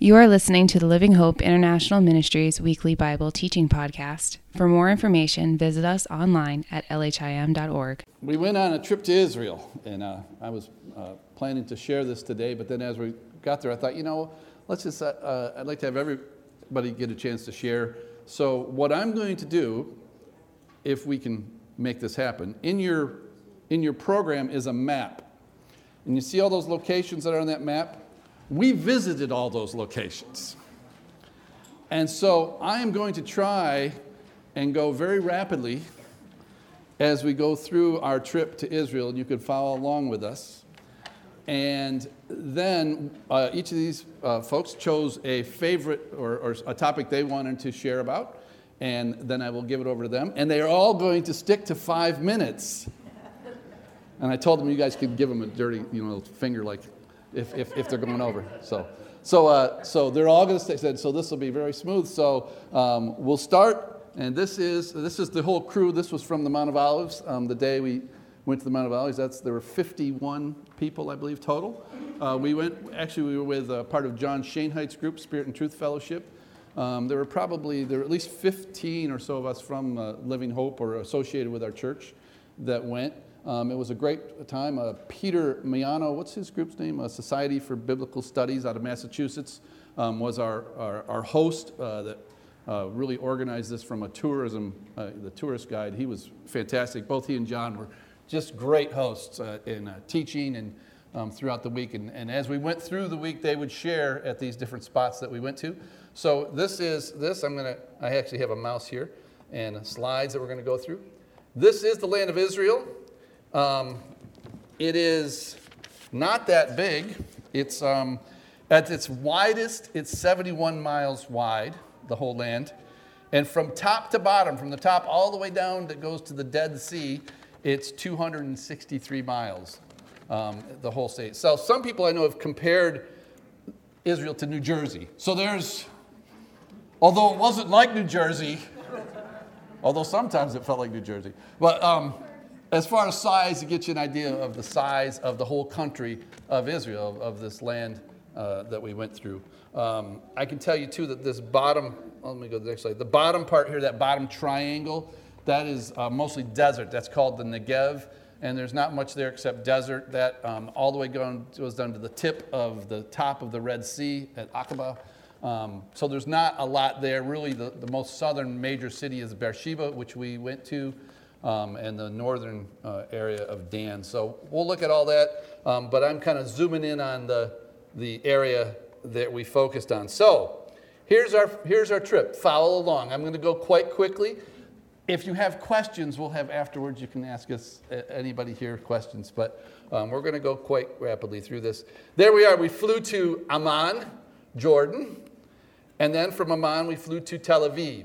You are listening to the Living Hope International Ministries weekly Bible teaching podcast. For more information, visit us online at lhim.org. We went on a trip to Israel, and I was planning to share this today, but then as we got there, I thought, let's just, I'd like to have everybody get a chance to share. So what I'm going to do, if we can make this happen, in your program is a map. And you see all those locations that are on that map? We visited all those locations. And so I am going to try and go very rapidly as we go through our trip to Israel, and you could follow along with us. And then each of these folks chose a favorite or a topic they wanted to share about, and then I will give it over to them. And they are all going to stick to 5 minutes. And I told them you guys could give them a dirty, finger, like if they're going over. So they're all going to stay. So this will be very smooth. So we'll start, and this is the whole crew. This was from the Mount of Olives. The day we went to the Mount of Olives, there were 51 people, I believe, total. We were with part of John Shainheit's group, Spirit and Truth Fellowship. There were at least 15 or so of us from Living Hope or associated with our church that went. It was a great time. Peter Miano, what's his group's name? Society for Biblical Studies out of Massachusetts was our host that really organized this from a tourism, the tourist guide. He was fantastic. Both he and John were just great hosts in teaching and throughout the week. And as we went through the week, they would share at these different spots that we went to. So I actually have a mouse here and slides that we're going to go through. This is the land of Israel. It is not that big. It's at its widest, it's 71 miles wide, the whole land. And from top to bottom, from the top all the way down that goes to the Dead Sea, it's 263 miles, the whole state. So some people I know have compared Israel to New Jersey. So although it wasn't like New Jersey, although sometimes it felt like New Jersey, but as far as size, to get you an idea of the size of the whole country of Israel, of this land that we went through. I can tell you, too, that this bottom, let me go to the next slide. The bottom part here, that bottom triangle, that is mostly desert. That's called the Negev, and there's not much there except desert. That all the way goes down to the tip of the top of the Red Sea at Aqaba. So there's not a lot there. Really, the most southern major city is Beersheba, which we went to. And the northern area of Dan. So we'll look at all that, but I'm kind of zooming in on the area that we focused on. So here's our trip. Follow along. I'm going to go quite quickly. If you have questions, we'll have afterwards. You can ask us, anybody here, questions, but we're going to go quite rapidly through this. There we are. We flew to Amman, Jordan, and then from Amman we flew to Tel Aviv.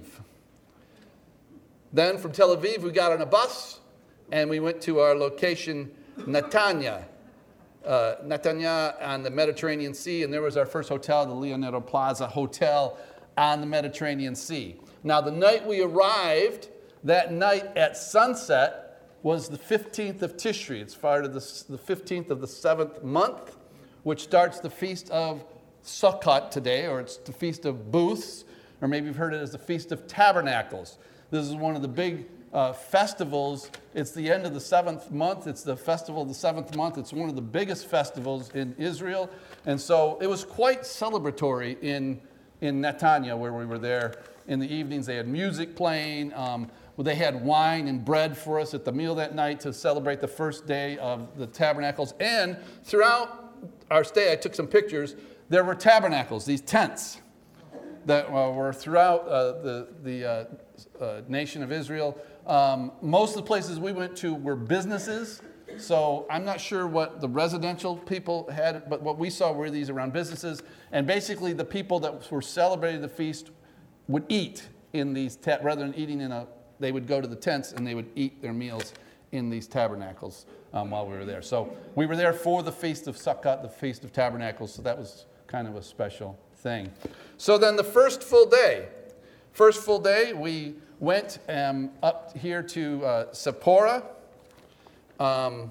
Then from Tel Aviv, we got on a bus, and we went to our location, Netanya on the Mediterranean Sea, and there was our first hotel, the Leonardo Plaza Hotel on the Mediterranean Sea. Now, the night we arrived, that night at sunset, was the 15th of Tishri. It's part of the 15th of the 7th month, which starts the Feast of Sukkot today, or it's the Feast of Booths, or maybe you've heard it as the Feast of Tabernacles. This is one of the big festivals. It's the end of the 7th month. It's the festival of the 7th month. It's one of the biggest festivals in Israel. And so it was quite celebratory in Netanya, where we were there in the evenings. They had music playing. They had wine and bread for us at the meal that night to celebrate the first day of the tabernacles. And throughout our stay, I took some pictures. There were tabernacles, these tents, that were throughout the nation of Israel. Most of the places we went to were businesses, so I'm not sure what the residential people had, but what we saw were these around businesses. And basically the people that were celebrating the feast would eat in these, rather than eating they would go to the tents and they would eat their meals in these tabernacles while we were there. So we were there for the Feast of Sukkot, the Feast of Tabernacles, so that was kind of a special thing. So then the first full day, we went up here to Sephora, and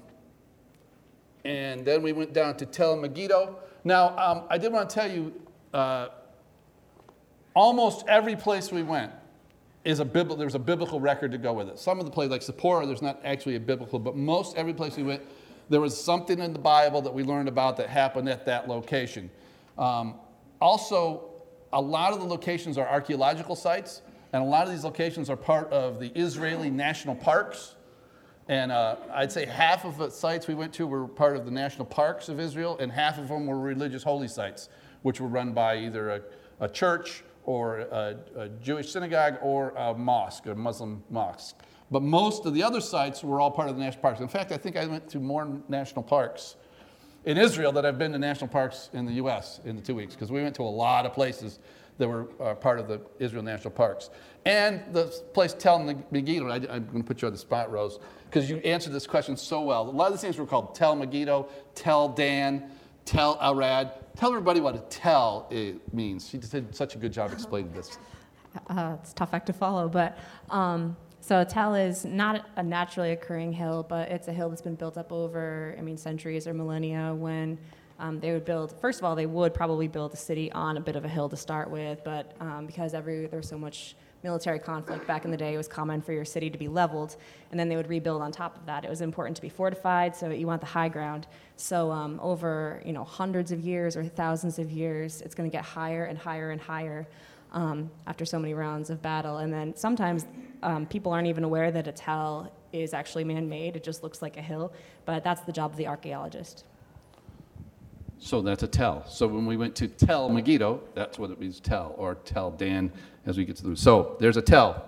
then we went down to Tel Megiddo. Now, I did want to tell you, almost every place we went there's a biblical record to go with it. Some of the places, like Sephora, there's not actually a biblical, but most every place we went, there was something in the Bible that we learned about that happened at that location. Also, a lot of the locations are archaeological sites, and a lot of these locations are part of the Israeli national parks. And I'd say half of the sites we went to were part of the national parks of Israel, and half of them were religious holy sites, which were run by either a church or a Jewish synagogue or a mosque, a Muslim mosque. But most of the other sites were all part of the national parks. In fact, I think I went to more national parks in Israel than I've been to national parks in the U.S. in the 2 weeks, because we went to a lot of places that were part of the Israel National Parks. And the place Tel Megiddo, I'm going to put you on the spot, Rose, because you answered this question so well. A lot of these things were called Tel Megiddo, Tel Dan, Tel Arad. Tell everybody what a tel means. She did such a good job explaining this. It's a tough act to follow, but so a tel is not a naturally occurring hill, but it's a hill that's been built up over, centuries or millennia when they would build, first of all, they would probably build a city on a bit of a hill to start with, but because there was so much military conflict back in the day, it was common for your city to be leveled, and then they would rebuild on top of that. It was important to be fortified, so you want the high ground. So over hundreds of years or thousands of years, it's going to get higher and higher and higher after so many rounds of battle. And then sometimes people aren't even aware that a tel is actually man-made. It just looks like a hill, but that's the job of the archaeologist. So that's a tel. So when we went to Tel Megiddo, that's what it means, tel, or Tel Dan, as we get through. So there's a tel.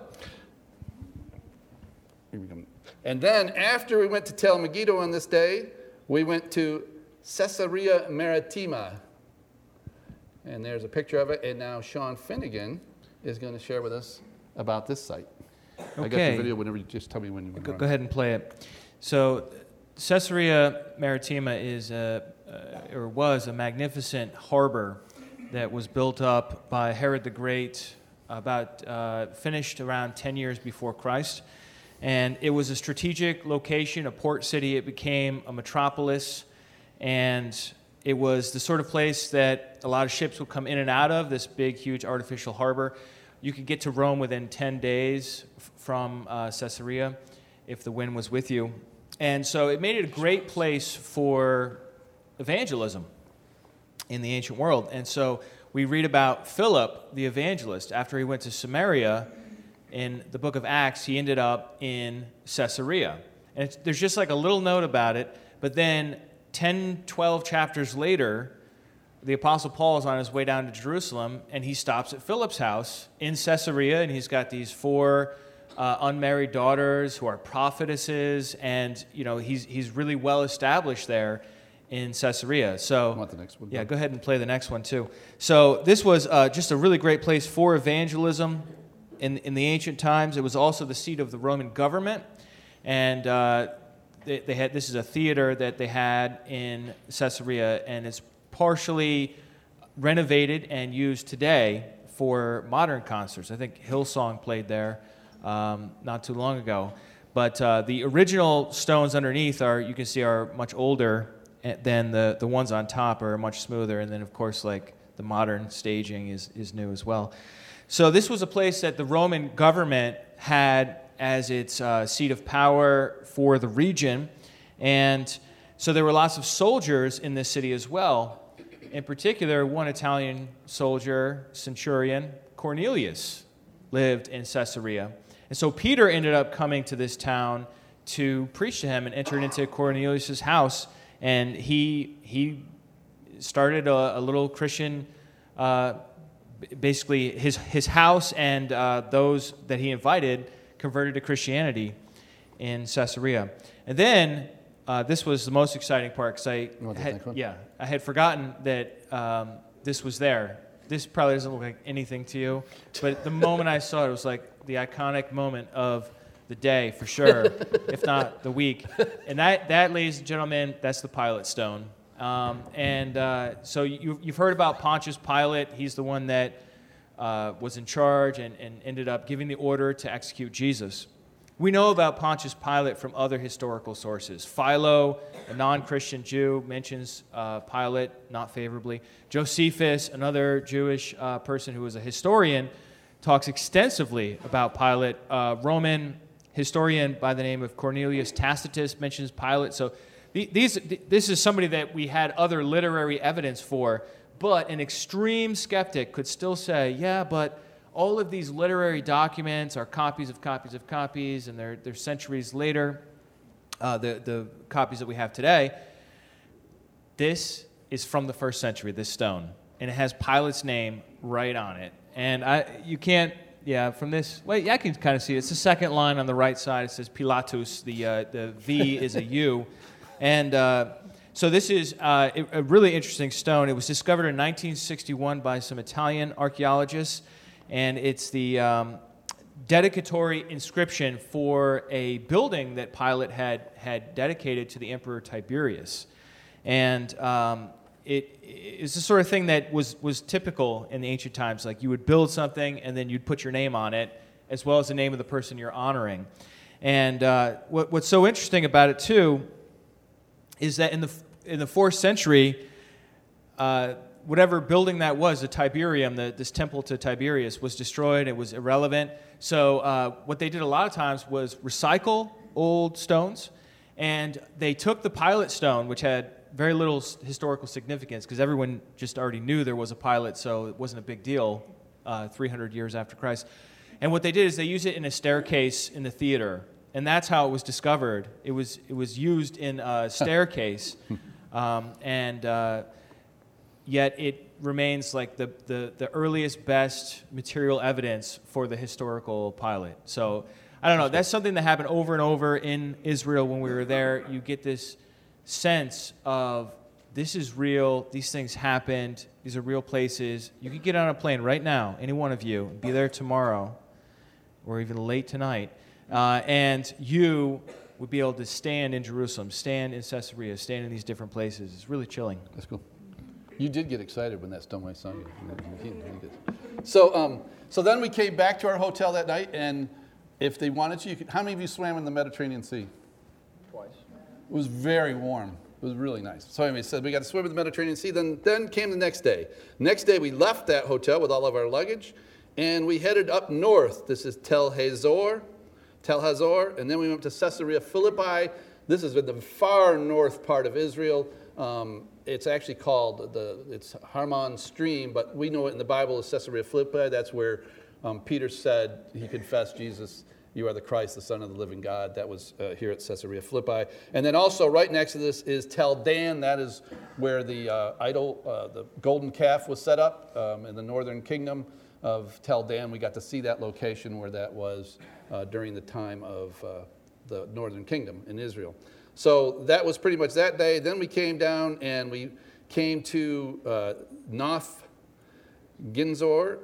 And then after we went to Tel Megiddo on this day, we went to Caesarea Maritima. And there's a picture of it. And now Sean Finnegan is going to share with us about this site. Okay. I got the video whenever you just tell me when you want to go ahead and play it. So Caesarea Maritima is was a magnificent harbor that was built up by Herod the Great, finished around 10 years before Christ. And it was a strategic location, a port city. It became a metropolis, and it was the sort of place that a lot of ships would come in and out of, this big, huge artificial harbor. You could get to Rome within 10 days from Caesarea if the wind was with you. And so it made it a great place for evangelism in the ancient world. And so we read about Philip, the evangelist. After he went to Samaria, in the book of Acts, he ended up in Caesarea. And there's just like a little note about it, but then 10, 12 chapters later, the Apostle Paul is on his way down to Jerusalem, and he stops at Philip's house in Caesarea, and he's got these 4 unmarried daughters who are prophetesses, and he's really well established there in Caesarea. So, I want the next one. Yeah, go ahead and play the next one too. So this was just a really great place for evangelism in the ancient times. It was also the seat of the Roman government, and they had, this is a theater that they had in Caesarea, and it's partially renovated and used today for modern concerts. I think Hillsong played there not too long ago. But the original stones underneath you can see are much older than the ones on top are much smoother. And then, of course, like the modern staging is new as well. So this was a place that the Roman government had as its seat of power for the region. And so there were lots of soldiers in this city as well. In particular, one Italian soldier, centurion, Cornelius, lived in Caesarea. And so Peter ended up coming to this town to preach to him and entered into Cornelius' house. And he started a little Christian, basically his house and those that he invited converted to Christianity in Caesarea. And then this was the most exciting part because I had forgotten that this was there. This probably doesn't look like anything to you, but the moment I saw it, it was like the iconic moment of the day for sure, if not the week. And that, ladies and gentlemen, that's the Pilate stone. So you've heard about Pontius Pilate. He's the one that was in charge and ended up giving the order to execute Jesus. We know about Pontius Pilate from other historical sources. Philo, a non-Christian Jew, mentions Pilate not favorably. Josephus, another Jewish person who was a historian, talks extensively about Pilate. Roman historian by the name of Cornelius Tacitus mentions Pilate. So this is somebody that we had other literary evidence for, but an extreme skeptic could still say, yeah, but all of these literary documents are copies of copies of copies, and they're centuries later, the copies that we have today. This is from the 1st century, this stone, and it has Pilate's name right on it. And you can't, from this, wait, I can kind of see it. It's the second line on the right side. It says Pilatus. The V is a U. And so this is a really interesting stone. It was discovered in 1961 by some Italian archaeologists, and it's the dedicatory inscription for a building that Pilate had dedicated to the Emperor Tiberius. And it is the sort of thing that was typical in the ancient times. Like, you would build something, and then you'd put your name on it, as well as the name of the person you're honoring. And what's so interesting about it, too, is that in the 4th century, whatever building that was, the Tiberium, this temple to Tiberius, was destroyed. It was irrelevant. So what they did a lot of times was recycle old stones, and they took the Pilate stone, which had very little historical significance, because everyone just already knew there was a Pilate, so it wasn't a big deal 300 years after Christ. And what they did is they used it in a staircase in the theater, and that's how it was discovered. It was used in a staircase, yet it remains like the earliest, best material evidence for the historical Pilate. So I don't know. That's something that happened over and over in Israel when we were there. You get this sense of, this is real, these things happened, these are real places. You could get on a plane right now, any one of you, and be there tomorrow, or even late tonight, and you would be able to stand in Jerusalem, stand in Caesarea, stand in these different places. It's really chilling. That's cool. You did get excited when that stoneway song. You did. So then we came back to our hotel that night, and if they wanted to, how many of you swam in the Mediterranean Sea? Twice. It was very warm. It was really nice. So anyway, so we got to swim in the Mediterranean Sea. Then came the next day. Next day, we left that hotel with all of our luggage, and we headed up north. This is Tel Hazor, and then we went to Caesarea Philippi. This is in the far north part of Israel. It's actually called it's Harmon Stream, but we know it in the Bible as Caesarea Philippi. That's where Peter said he confessed, Jesus, you are the Christ, the Son of the living God. That was here at Caesarea Philippi. And then also right next to this is Tel Dan. That is where the idol, the golden calf, was set up in the northern kingdom of Tel Dan. We got to see that location where that was during the time of the northern kingdom in Israel. So that was pretty much that day. Then we came down and we came to Nof Ginzor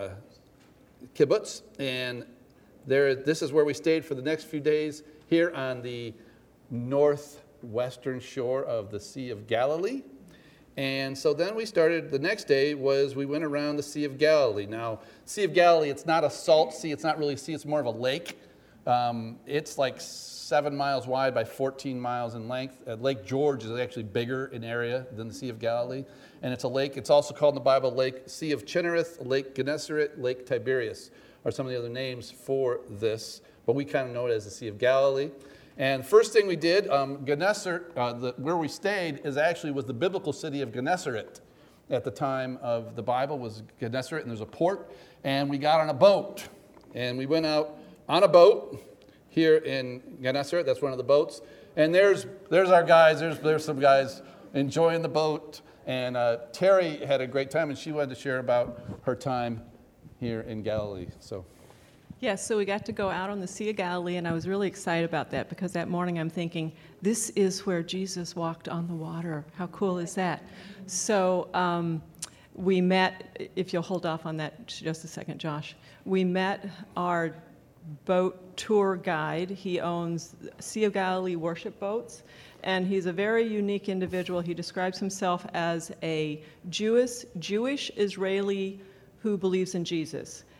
Kibbutz, and this is where we stayed for the next few days, here on the northwestern shore of the Sea of Galilee. And so then we started, the next day we went around the Sea of Galilee. Now, Sea of Galilee, it's not a salt sea, it's not really a sea, it's more of a lake. It's like 7 miles wide by 14 miles in length. Lake George is actually bigger in area than the Sea of Galilee. And it's a lake. It's also called in the Bible Lake Sea of Chinnereth, Lake Gennesaret, Lake Tiberias are some of the other names for this. But we kind of know it as the Sea of Galilee. And first thing we did, Gennesaret, where we stayed, was the biblical city of Gennesaret. At the time of the Bible was Gennesaret, and there's a port. And we got on a boat. And we went out on a boat here in Gennesaret. That's one of the boats. And there's our guys. There's some guys enjoying the boat. And Terry had a great time, and she wanted to share about her time here in Galilee. Yes, so we got to go out on the Sea of Galilee, and I was really excited about that because that morning I'm thinking, this is where Jesus walked on the water. How cool is that? So we met, if you'll hold off on that just a second, Josh, we met our boat tour guide. He owns Sea of Galilee worship boats, and he's a very unique individual. He describes himself as a Jewish Israeli who believes in Jesus.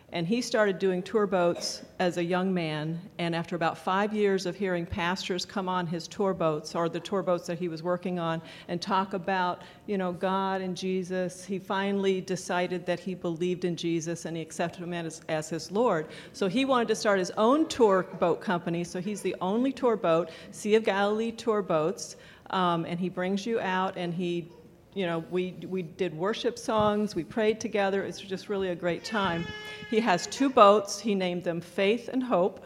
And he started doing tour boats as a young man, and after about 5 years of hearing pastors come on his tour boats, or the tour boats that he was working on, and talk about, God and Jesus, he finally decided that he believed in Jesus and he accepted him as his Lord. So he wanted to start his own tour boat company, so he's the only tour boat, Sea of Galilee Tour Boats, and he brings you out, and we did worship songs, we prayed together. It's just really a great time. He has 2 boats. He named them Faith and Hope.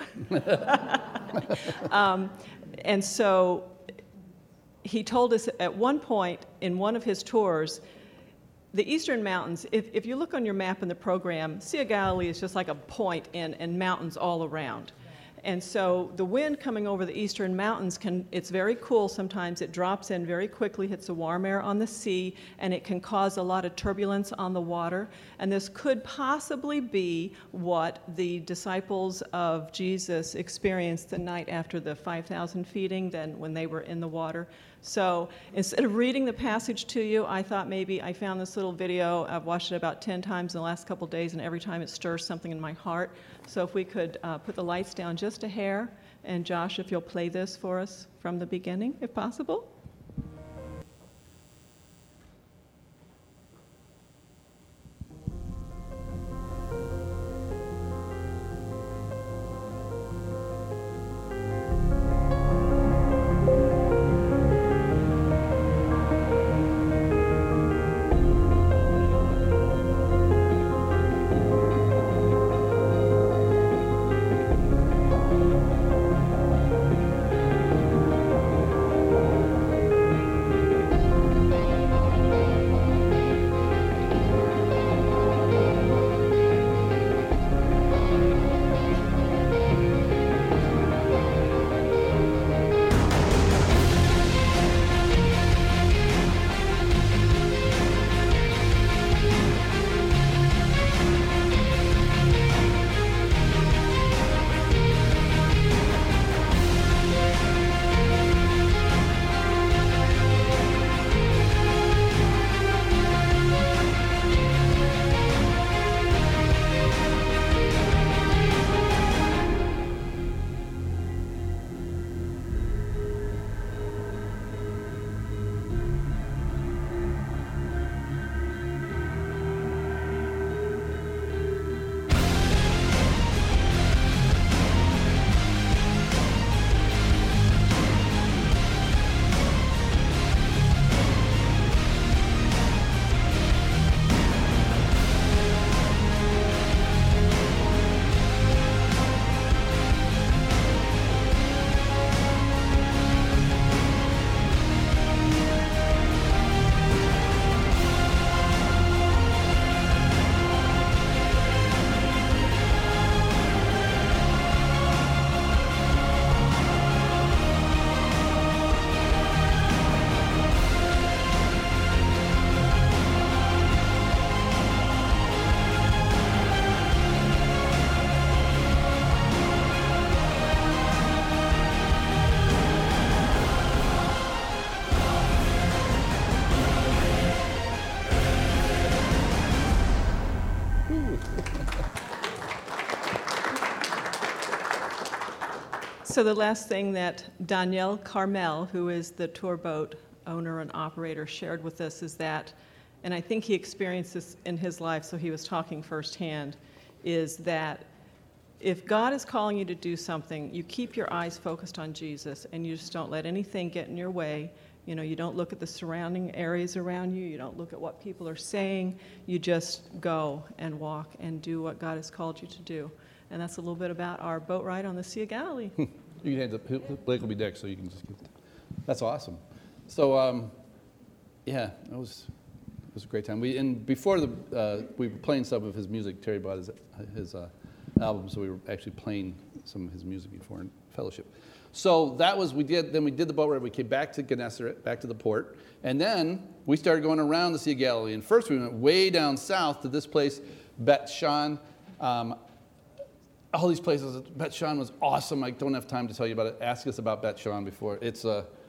And so he told us at one point in one of his tours, the Eastern Mountains, if you look on your map in the program, Sea of Galilee is just like a point and mountains all around. And so the wind coming over the Eastern Mountains it's very cool sometimes. It drops in very quickly, hits the warm air on the sea, and it can cause a lot of turbulence on the water. And this could possibly be what the disciples of Jesus experienced the night after the 5,000 feeding, then when they were in the water. So instead of reading the passage to you, I thought maybe I found this little video. I've watched it about 10 times in the last couple of days, and every time it stirs something in my heart. So if we could put the lights down just a hair, and Josh, if you'll play this for us from the beginning, if possible. So the last thing that Daniel Carmel, who is the tour boat owner and operator, shared with us is that, and I think he experienced this in his life, so he was talking firsthand, is that if God is calling you to do something, you keep your eyes focused on Jesus and you just don't let anything get in your way. You know, you don't look at the surrounding areas around you. You don't look at what people are saying. You just go and walk and do what God has called you to do. And that's a little bit about our boat ride on the Sea of Galilee. You can hand it, Blake will be next, so you can just get that. That's awesome. So, yeah, it was a great time. Before we were playing some of his music. Terry bought his album, so we were actually playing some of his music before in fellowship. So that was, we did the boat ride. We came back to Gennesaret, back to the port, and then we started going around the Sea of Galilee. And first we went way down south to this place, Bet Shan. All these places. Bet Shan was awesome. I don't have time to tell you about it. Ask us about Bet Shan before. It's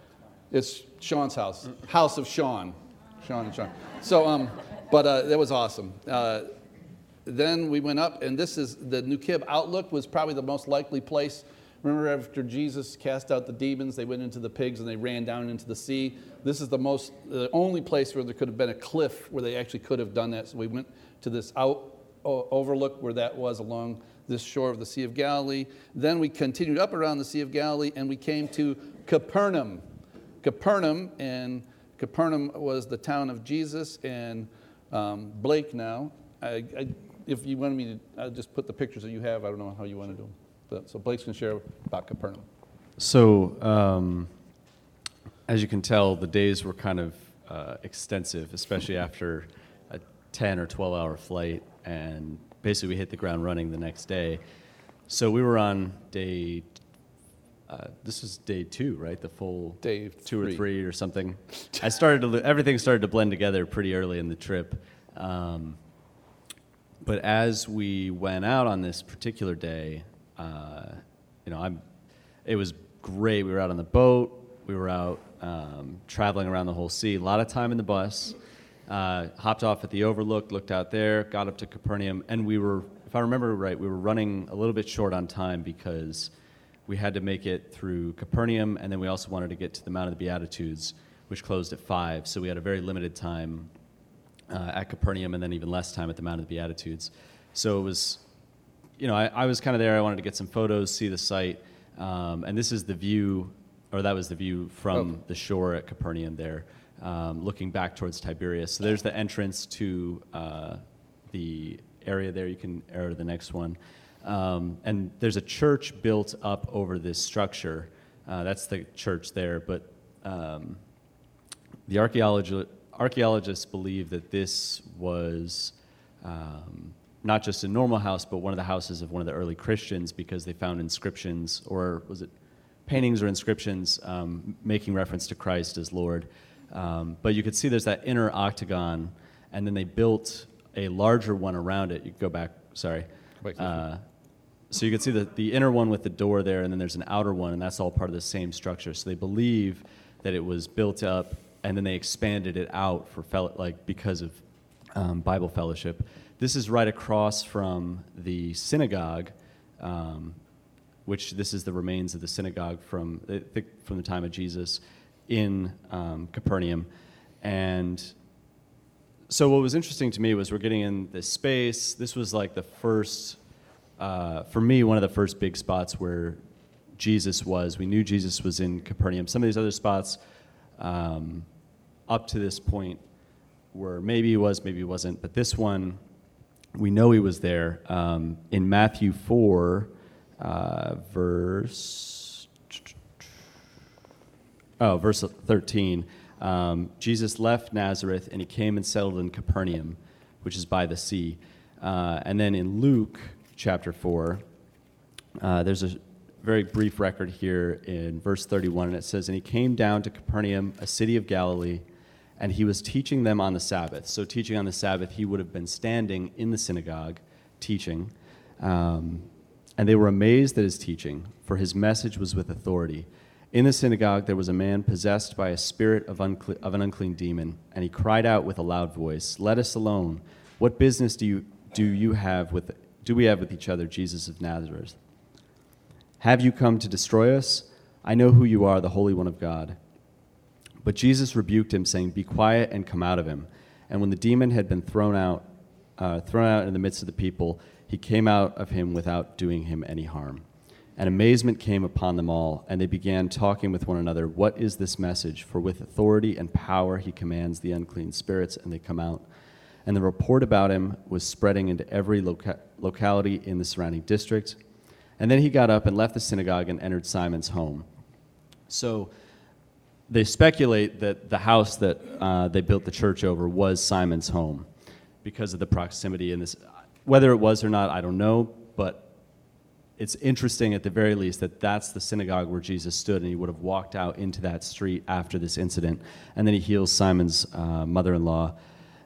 Sean's house, House of Sean. Sean and Sean. So, but that was awesome. then we went up, and this is the New Kib Outlook was probably the most likely place. Remember, after Jesus cast out the demons, they went into the pigs and they ran down into the sea. This is the only place where there could have been a cliff where they actually could have done that. So we went to this overlook where that was along this shore of the Sea of Galilee. Then we continued up around the Sea of Galilee, and we came to Capernaum. Capernaum was the town of Jesus, and Blake now. If you wanted me to just put the pictures that you have, I don't know how you want to do them. So Blake's going to share about Capernaum. So as you can tell, the days were kind of extensive, especially after a 10 or 12-hour flight, and basically we hit the ground running the next day. So we were on day, this was day 2, right? The full day 2 3. or 3 or something. Everything started to blend together pretty early in the trip. But as we went out on this particular day, it was great. We were out on the boat. We were out traveling around the whole sea. A lot of time in the bus. Hopped off at the Overlook, looked out there, got up to Capernaum, and we were, if I remember right, we were running a little bit short on time because we had to make it through Capernaum, and then we also wanted to get to the Mount of the Beatitudes, which closed at 5. So we had a very limited time at Capernaum, and then even less time at the Mount of the Beatitudes. So it was, I was kind of there. I wanted to get some photos, see the site, and this is the view, or that was the view from the shore at Capernaum there, looking back towards Tiberias. So there's the entrance to the area there. You can arrow to the next one. And there's a church built up over this structure. That's the church there, but the archaeologists believe that this was not just a normal house, but one of the houses of one of the early Christians, because they found inscriptions, or was it paintings or inscriptions making reference to Christ as Lord. But you could see there's that inner octagon, and then they built a larger one around it. You could go back, sorry. So you can see the inner one with the door there, and then there's an outer one, and that's all part of the same structure. So they believe that it was built up, and then they expanded it out for because of Bible fellowship. This is right across from the synagogue, which this is the remains of the synagogue from the time of Jesus in Capernaum. And so what was interesting to me was we're getting in this space. This was like the first, for me, one of the first big spots where Jesus was. We knew Jesus was in Capernaum. Some of these other spots up to this point were maybe he was, maybe he wasn't. But this one, we know he was there. In Matthew 4, verse 13, Jesus left Nazareth and he came and settled in Capernaum, which is by the sea. And then in Luke chapter 4, there's a very brief record here in verse 31, and it says, "And he came down to Capernaum, a city of Galilee, and he was teaching them on the Sabbath." So teaching on the Sabbath, he would have been standing in the synagogue teaching. And they were amazed at his teaching, for his message was with authority. In the synagogue there was a man possessed by a spirit of an unclean demon, and he cried out with a loud voice, "Let us alone. What business do we have with each other, Jesus of Nazareth? Have you come to destroy us? I know who you are, the Holy One of God." But Jesus rebuked him, saying, "Be quiet and come out of him." And when the demon had been thrown out in the midst of the people, he came out of him without doing him any harm. And amazement came upon them all, and they began talking with one another, "What is this message? For with authority and power he commands the unclean spirits, and they come out." And the report about him was spreading into every locality in the surrounding district. And then he got up and left the synagogue and entered Simon's home. So they speculate that the house that they built the church over was Simon's home because of the proximity in this. Whether it was or not, I don't know, but it's interesting at the very least that that's the synagogue where Jesus stood, and he would have walked out into that street after this incident. And then he heals Simon's mother-in-law.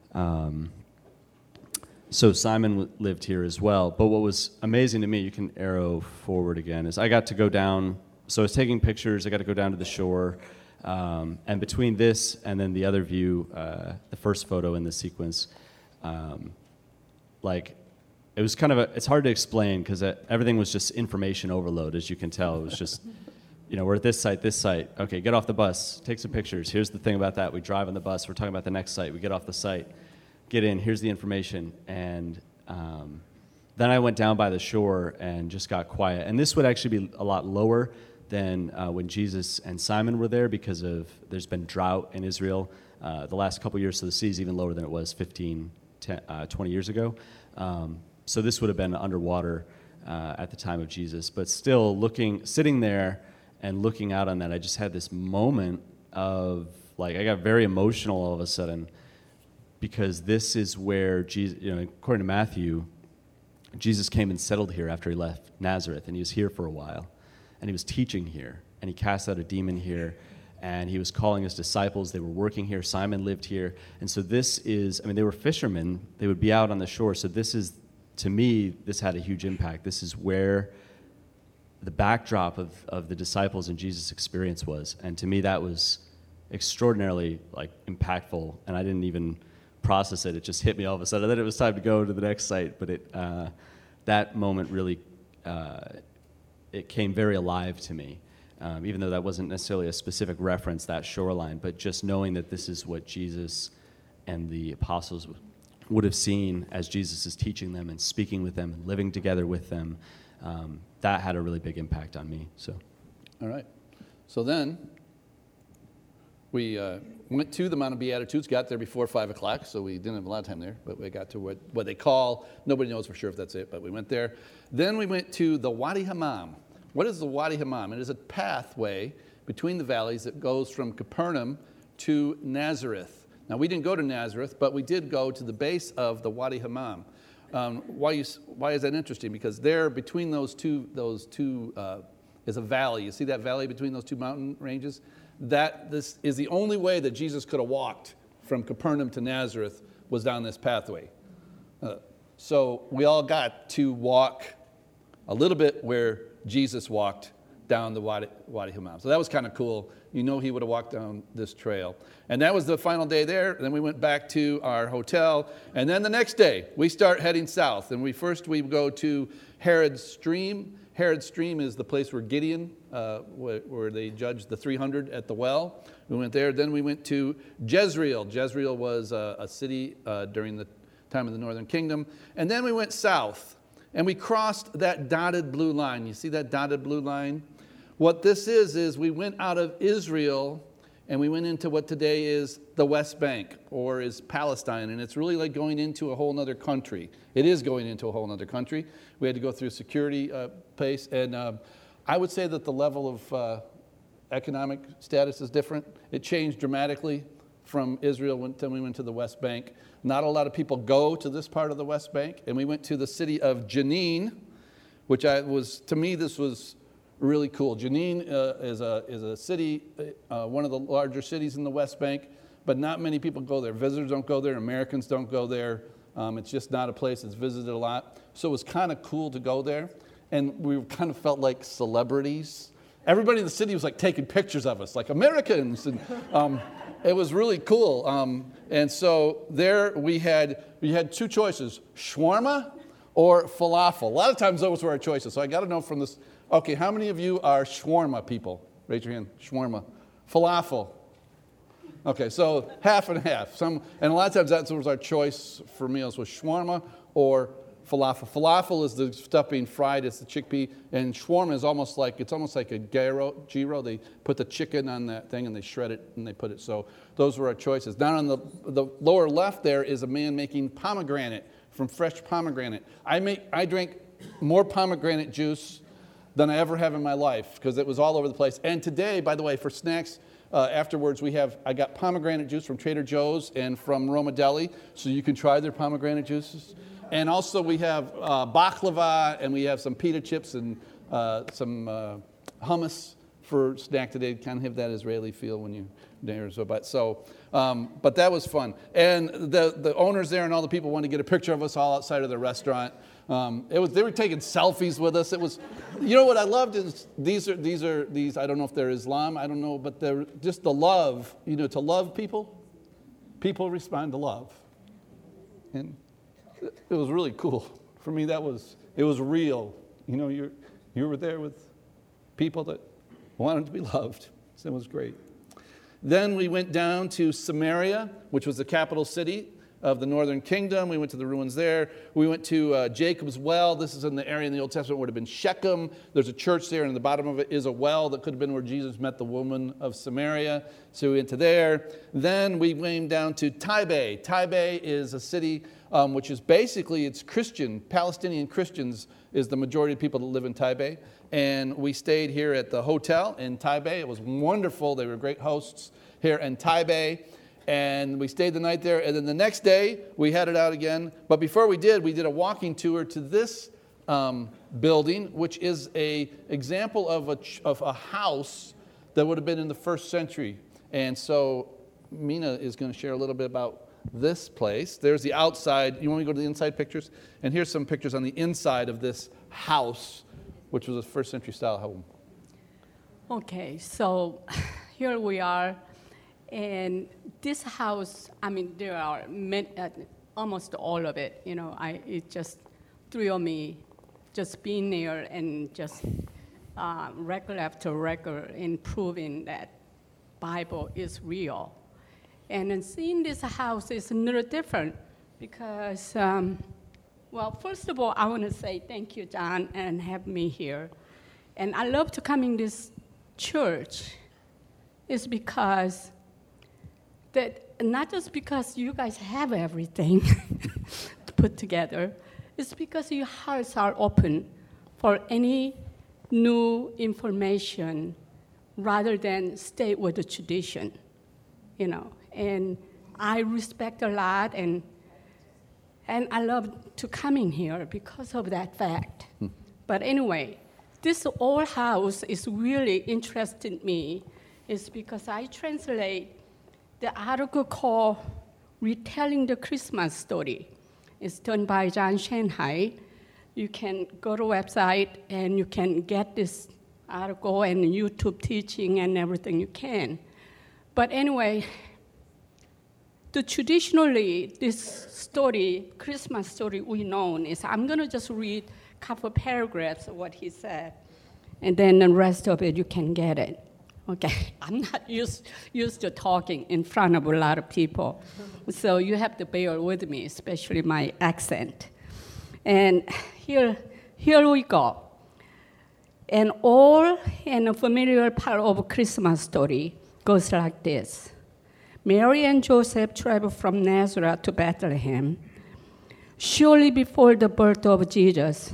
So Simon lived here as well. But what was amazing to me, you can arrow forward again, is I got to go down. So I was taking pictures. I got to go down to the shore. And between this and then the other view, the first photo in the sequence, it was kind of it's hard to explain because everything was just information overload, as you can tell. It was just, we're at this site. Okay, get off the bus, take some pictures. Here's the thing about that. We drive on the bus. We're talking about the next site. We get off the site, get in. Here's the information. And then I went down by the shore and just got quiet. And this would actually be a lot lower than when Jesus and Simon were there because there's been drought in Israel the last couple years, so the sea is even lower than it was 20 years ago. So this would have been underwater at the time of Jesus. But still, sitting there and looking out on that, I just had this moment of, I got very emotional all of a sudden because this is where Jesus, according to Matthew, Jesus came and settled here after he left Nazareth, and he was here for a while, and he was teaching here, and he cast out a demon here, and he was calling his disciples. They were working here. Simon lived here, and so they were fishermen. They would be out on the shore, so to me, this had a huge impact. This is where the backdrop of the disciples and Jesus' experience was, and to me, that was extraordinarily impactful, and I didn't even process it. It just hit me all of a sudden. Then it was time to go to the next site. But that moment really, it came very alive to me, even though that wasn't necessarily a specific reference, that shoreline, but just knowing that this is what Jesus and the apostles would have seen as Jesus is teaching them and speaking with them and living together with them, that had a really big impact on me. So, all right. So then we went to the Mount of Beatitudes, got there before 5 o'clock, so we didn't have a lot of time there, but we got to what they call, nobody knows for sure if that's it, but we went there. Then we went to the Wadi Hammam. What is the Wadi Hammam? It is a pathway between the valleys that goes from Capernaum to Nazareth. Now, we didn't go to Nazareth, but we did go to the base of the Wadi Hammam. Why is that interesting? Because there, between those two is a valley. You see that valley between those two mountain ranges? This is the only way that Jesus could have walked from Capernaum to Nazareth was down this pathway. So we all got to walk a little bit where Jesus walked down the Wadi Hammam. So that was kind of cool. He would have walked down this trail. And that was the final day there. Then we went back to our hotel. And then the next day, we start heading south. And we go to Herod's Stream. Herod's Stream is the place where Gideon, where they judged the 300 at the well. We went there. Then we went to Jezreel. Jezreel was a city during the time of the Northern Kingdom. And then we went south. And we crossed that dotted blue line. You see that dotted blue line? What this is we went out of Israel and we went into what today is the West Bank, or is Palestine. And it's really like going into a whole other country. It is going into a whole other country. We had to go through a security place. And I would say that the level of economic status is different. It changed dramatically from Israel when we went to the West Bank. Not a lot of people go to this part of the West Bank. And we went to the city of Jenin, which to me, this was really cool. Jenin is a city, one of the larger cities in the West Bank, but not many people go there. Visitors don't go there. Americans don't go there. It's just not a place that's visited a lot. So it was kind of cool to go there. And we kind of felt like celebrities. Everybody in the city was taking pictures of us, like Americans. And it was really cool. And so there we had two choices, shawarma or falafel. A lot of times those were our choices. So I got to know from this. Okay, how many of you are shawarma people? Raise your hand. Shawarma. Falafel. Okay, so half and half. And a lot of times that was our choice for meals, was shawarma or falafel. Falafel is the stuff being fried. It's the chickpea. And shawarma is almost like a gyro. They put the chicken on that thing and they shred it and they put it. So those were our choices. Down on the lower left there is a man making pomegranate from fresh pomegranate. I drank more pomegranate juice than I ever have in my life because it was all over the place. And today, by the way, for snacks, afterwards I got pomegranate juice from Trader Joe's and from Roma Deli, so you can try their pomegranate juices. And also we have baklava, and we have some pita chips and some hummus for snack today. Kind of have that Israeli feel when you're there. But that was fun. And the owners there and all the people wanted to get a picture of us all outside of the restaurant. They were taking selfies with us. It was, what I loved is these. I don't know if they're Islam. I don't know, but they're just the love. To love people. People respond to love, and it was really cool. For me, it was real. You know, you were there with people that wanted to be loved. So it was great. Then we went down to Samaria, which was the capital city of the northern kingdom. We went to the ruins there. We went to Jacob's well. This is in the area in the Old Testament would have been Shechem. There's a church there, and in the bottom of it is a well that could have been where Jesus met the woman of Samaria. So we went to there. Then we came down to Taipei. Taipei is a city which is basically, it's Christian. Palestinian Christians is the majority of people that live in Taipei. And we stayed here at the hotel in Taipei. It was wonderful. They were great hosts here in Taipei. And we stayed the night there. And then the next day, we headed out again. But before we did a walking tour to this building, which is an example of a house that would have been in the first century. And so Mina is going to share a little bit about this place. There's the outside. You want me to go to the inside pictures? And here's some pictures on the inside of this house, which was a first century style home. Okay, so here we are. And this house, I mean, there are almost all of it. You know, it just thrilled me just being there and just record after record in proving that Bible is real. And then seeing this house is a little different because, well, first of all, I want to say thank you, John, and have me here. And I love to come in this church is because that not just because you guys have everything put together, it's because your hearts are open for any new information rather than stay with the tradition, you know. And I respect a lot, and I love to come in here because of that fact. But anyway, this old house is really interested me is because I translate the article called Retelling the Christmas Story. It's done by John Shanghai. You can go to the website and you can get this article and YouTube teaching and everything you can. But anyway, traditionally, this story, Christmas story we know is, I'm going to just read a couple paragraphs of what he said, and then the rest of it, you can get it. Okay, I'm not used to talking in front of a lot of people, so you have to bear with me, especially my accent. And here we go. An old and familiar part of a Christmas story goes like this. Mary and Joseph traveled from Nazareth to Bethlehem, shortly before the birth of Jesus.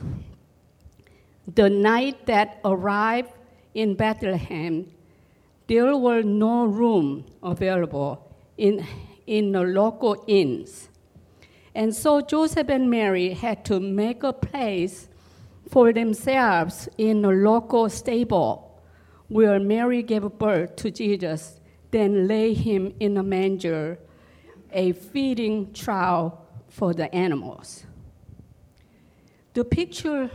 The night that arrived in Bethlehem, there were no room available in the local inns. And so Joseph and Mary had to make a place for themselves in a local stable where Mary gave birth to Jesus, then lay him in a manger, a feeding trough for the animals. The picture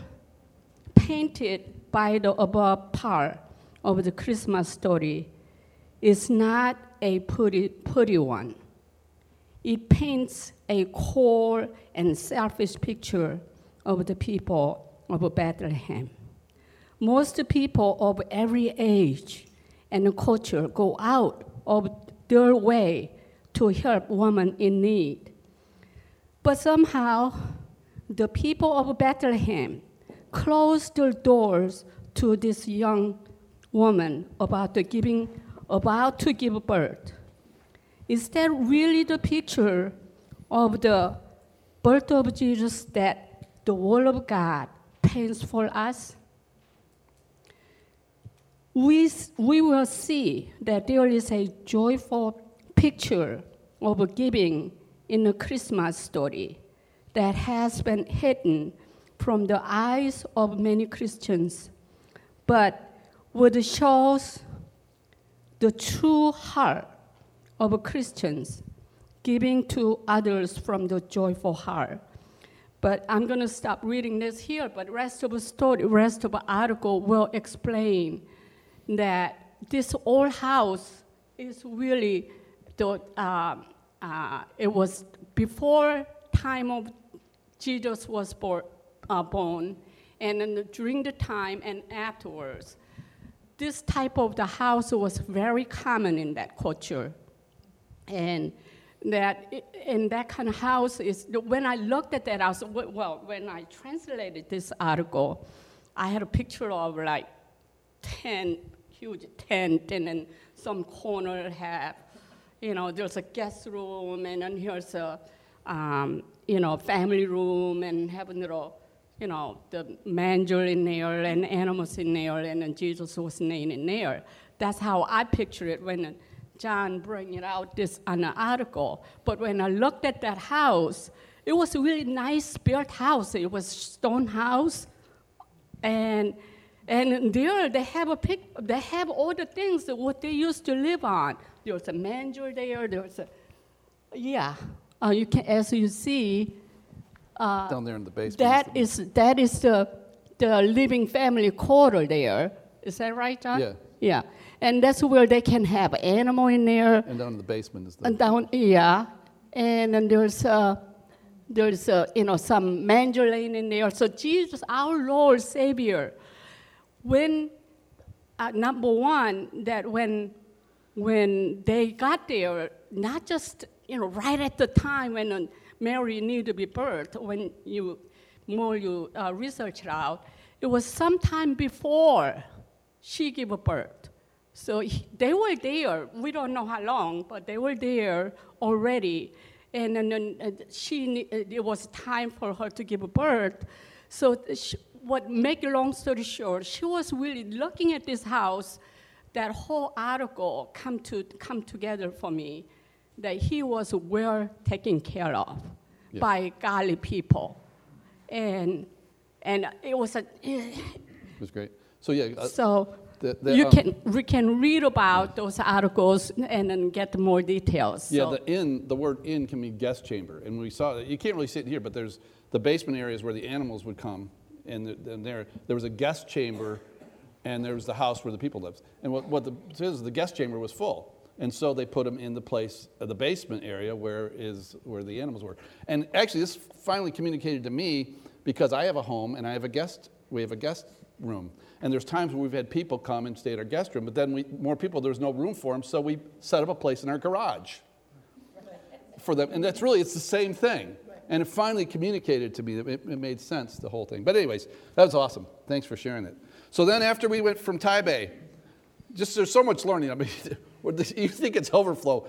painted by the above part of the Christmas story is not a pretty one. It paints a cold and selfish picture of the people of Bethlehem. Most people of every age and culture go out of their way to help women in need. But somehow, the people of Bethlehem closed their doors to this young woman about to give birth. Is that really the picture of the birth of Jesus that the Word of God paints for us? We will see that there is a joyful picture of giving in the Christmas story that has been hidden from the eyes of many Christians, but which shows the true heart of Christians giving to others from the joyful heart. But I'm going to stop reading this here, but the rest of the article will explain that this old house is really, it was before time of Jesus was born, born. And then during the time and afterwards, this type of the house was very common in that culture. And that kind of house is, when I looked at that house, well, when I translated this article, I had a picture of like 10 huge tent, and then some corner have, there's a guest room, and then here's a, family room, and have a little, the manger in there, and animals in there, and then Jesus was laying in there. That's how I picture it when John bring it out this on an article. But when I looked at that house, it was a really nice built house. It was stone house, and there they have all the things that what they used to live on. There was a manger there. There was you can, as you see, down there in the basement. that is the living family quarter there. Is that right, John? Yeah. Yeah, and that's where they can have animal in there. And down in the basement is the... And down, and then there's some manger laying in there. So Jesus, our Lord Savior, when number one, that when they got there, not just right at the time when Mary needed to be birthed, when you research it out, it was sometime before she gave birth. So they were there. We don't know how long, but they were there already. And then it was time for her to give birth. So make a long story short, she was really looking at this house. That whole article come together for me, that he was well taken care of by godly people, and it was It was great. So we can read about those articles and then get more details. Yeah, the word inn can mean guest chamber, and we saw you can't really see it here, but there's the basement areas where the animals would come, and there was a guest chamber, and there was the house where the people lived. And what the guest chamber was full, and so they put them in the place of the basement area where the animals were. And actually, this finally communicated to me because I have a home and we have a guest room. And there's times where we've had people come and stay at our guest room, but then more people, there's no room for them, so we set up a place in our garage for them. And it's the same thing. And it finally communicated to me that it made sense, the whole thing. But anyways, that was awesome. Thanks for sharing it. So then after we went from Taipei, there's so much learning. I mean, you think it's overflow.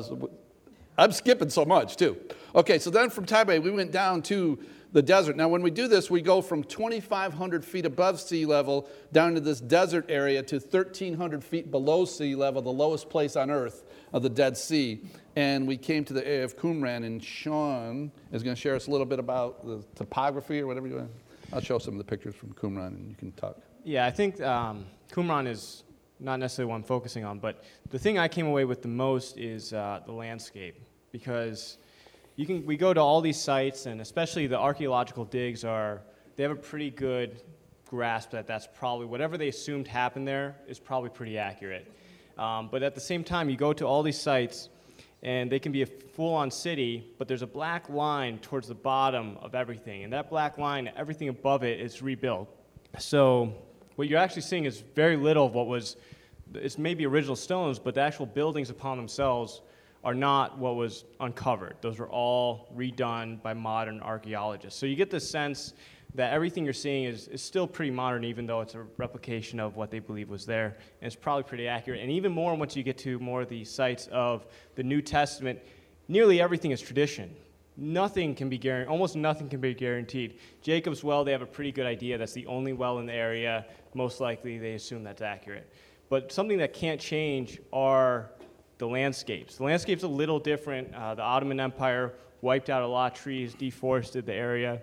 I'm skipping so much, too. Okay, so then from Taipei, we went down to the desert. Now, when we do this, we go from 2,500 feet above sea level down to this desert area to 1,300 feet below sea level, the lowest place on earth of the Dead Sea. And we came to the area of Qumran, and Sean is going to share us a little bit about the topography or whatever you want. I'll show some of the pictures from Qumran, and you can talk. Yeah, I think Qumran is not necessarily what I'm focusing on, but the thing I came away with the most is the landscape, because we go to all these sites, and especially the archaeological digs they have a pretty good grasp that that's probably, whatever they assumed happened there is probably pretty accurate. But at the same time, you go to all these sites, and they can be a full-on city, but there's a black line towards the bottom of everything, and that black line, everything above it is rebuilt. So what you're actually seeing is very little of it's maybe original stones, but the actual buildings upon themselves are not what was uncovered. Those were all redone by modern archaeologists. So you get the sense that everything you're seeing is still pretty modern, even though it's a replication of what they believe was there. And it's probably pretty accurate. And even more once you get to more of the sites of the New Testament, nearly everything is tradition. Nothing can be guaranteed, almost nothing can be guaranteed. Jacob's well, they have a pretty good idea. That's the only well in the area. Most likely they assume that's accurate. But something that can't change are the landscapes. The landscape's a little different. The Ottoman Empire wiped out a lot of trees, deforested the area.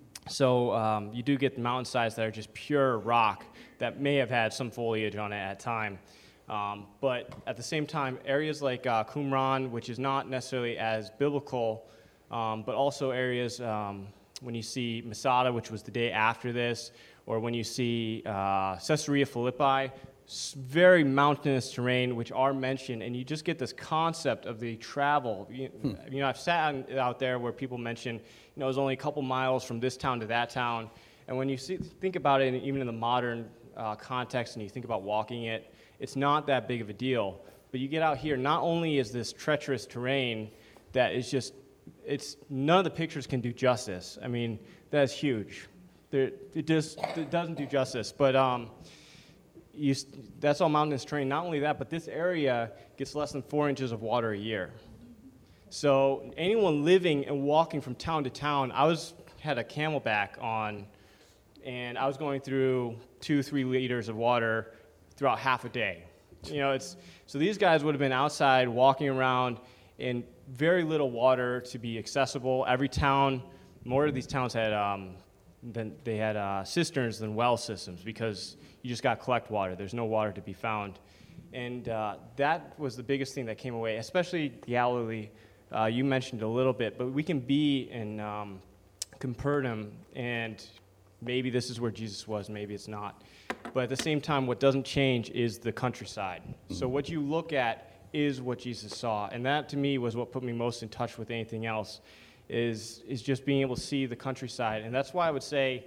So you do get mountainsides that are just pure rock that may have had some foliage on it at time. But at the same time, areas like Qumran, which is not necessarily as biblical, but also areas when you see Masada, which was the day after this, or when you see Caesarea Philippi, very mountainous terrain, which are mentioned, and you just get this concept of the travel. I've sat out there where people mention, it was only a couple miles from this town to that town, and when you think about it, even in the modern context, and you think about walking it, it's not that big of a deal. But you get out here, not only is this treacherous terrain that is just, none of the pictures can do justice. I mean, that's huge. It doesn't do justice. But that's all mountainous terrain. Not only that, but this area gets less than 4 inches of water a year. So anyone living and walking from town to town, had a Camelback on, and I was going through 2-3 liters of water throughout half a day. So these guys would have been outside walking around in very little water to be accessible. Every town, more of these towns had cisterns than well systems because you just got to collect water. There's no water to be found. And that was the biggest thing that came away, especially Galilee. You mentioned a little bit, but we can be in Capernaum, and maybe this is where Jesus was, maybe it's not. But at the same time, what doesn't change is the countryside. Mm-hmm. So what you look at is what Jesus saw. And that, to me, was what put me most in touch with anything else, is just being able to see the countryside. And that's why I would say,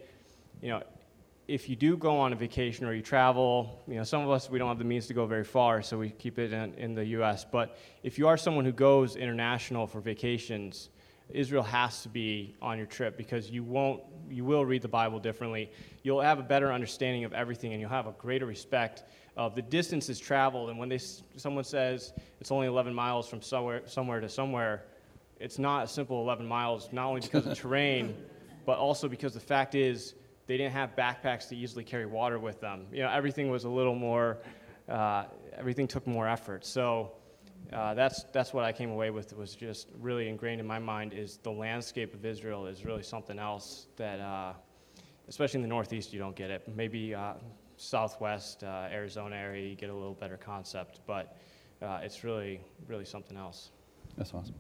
if you do go on a vacation or you travel, some of us, we don't have the means to go very far, so we keep it in the U.S. But if you are someone who goes international for vacations, Israel has to be on your trip, because you will read the Bible differently. You'll have a better understanding of everything, and you'll have a greater respect of the distances traveled. And when someone says it's only 11 miles from somewhere to somewhere, it's not a simple 11 miles, not only because of terrain, but also because the fact is they didn't have backpacks to easily carry water with them. Everything was a little more, everything took more effort. So that's what I came away with. It was just really ingrained in my mind, is the landscape of Israel is really something else that, especially in the Northeast, you don't get it. Maybe Southwest, Arizona area, you get a little better concept, but it's really, really something else. That's awesome.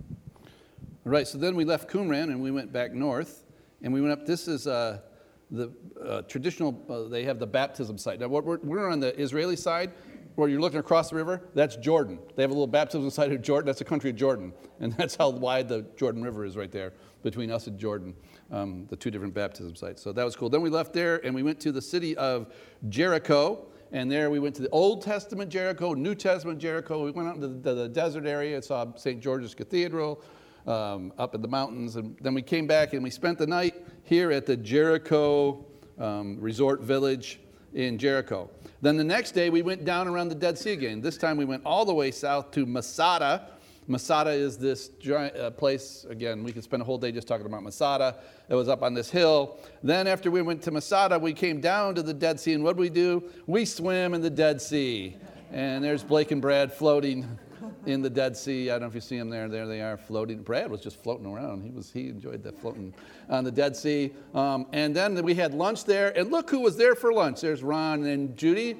All right, so then we left Qumran and we went back north, and we went up. This is the traditional, they have the baptism site. Now, we're on the Israeli side, where you're looking across the river. That's Jordan. They have a little baptism site of Jordan. That's the country of Jordan. And that's how wide the Jordan River is right there between us and Jordan, the two different baptism sites. So that was cool. Then we left there, and we went to the city of Jericho. And there we went to the Old Testament Jericho, New Testament Jericho. We went out into the desert area and saw St. George's Cathedral up in the mountains. And then we came back, and we spent the night here at the Jericho Resort Village in Jericho. Then the next day, we went down around the Dead Sea again. This time, we went all the way south to Masada. Masada is this giant place. Again, we could spend a whole day just talking about Masada. It was up on this hill. Then after we went to Masada, we came down to the Dead Sea, and what do? We swim in the Dead Sea. And there's Blake and Brad floating in the Dead Sea. I don't know if you see them there. There they are floating. Brad was just floating around. He enjoyed that floating on the Dead Sea. And then we had lunch there. And look who was there for lunch. There's Ron and Judy.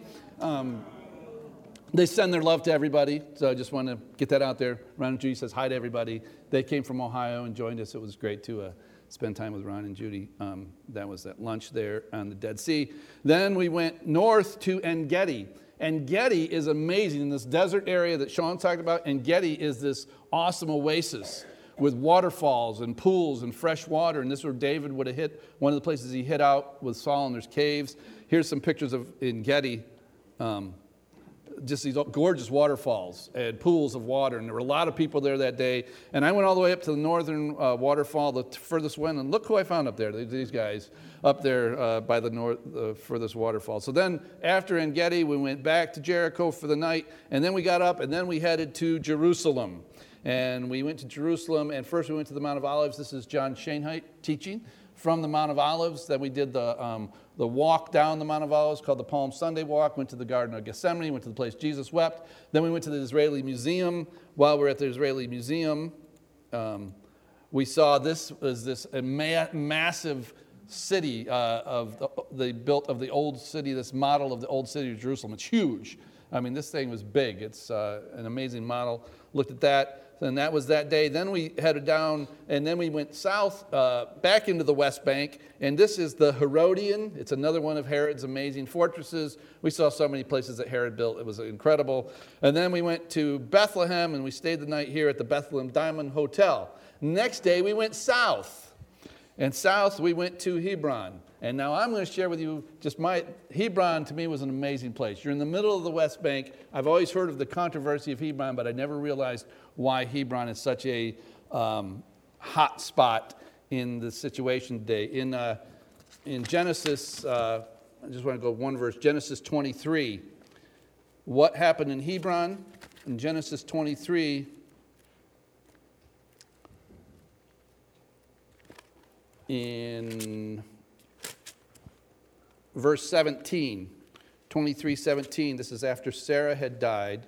They send their love to everybody. So I just want to get that out there. Ron and Judy says hi to everybody. They came from Ohio and joined us. It was great to spend time with Ron and Judy. That was at lunch there on the Dead Sea. Then we went north to En-Gedi. En-Gedi is amazing in this desert area that Sean talked about. En-Gedi is this awesome oasis with waterfalls and pools and fresh water. And this is where David would have hit, one of the places he hid out with Saul, and there's caves. Here's some pictures of En-Gedi. Just these gorgeous waterfalls and pools of water. And there were a lot of people there that day. And I went all the way up to the northern waterfall, the furthest one. And look who I found up there, these guys up there by the furthest waterfall. So then after En-Gedi, we went back to Jericho for the night. And then we got up, and then we headed to Jerusalem. And we went to Jerusalem, and first we went to the Mount of Olives. This is John Shainheit teaching from the Mount of Olives. Then we did the walk down the Mount of Olives called the Palm Sunday Walk, went to the Garden of Gethsemane, went to the place Jesus wept. Then we went to the Israeli Museum. While we were at the Israeli Museum, we saw this massive city they built of the old city, this model of the old city of Jerusalem. It's huge. I mean, this thing was big. It's an amazing model. Looked at that. and that was that day. Then we headed down, and then we went south, back into the West Bank, and this is the Herodian. It's another one of Herod's amazing fortresses. We saw so many places that Herod built. It was incredible. And then we went to Bethlehem, and we stayed the night here at the Bethlehem Diamond Hotel. Next day, we went south. And south, we went to Hebron. And now I'm going to share with you Hebron to me was an amazing place. You're in the middle of the West Bank. I've always heard of the controversy of Hebron, but I never realized why Hebron is such a hot spot in the situation today. In Genesis, I just want to go one verse, Genesis 23. What happened in Hebron? In Genesis 23, in verse 17, 23:17, this is after Sarah had died.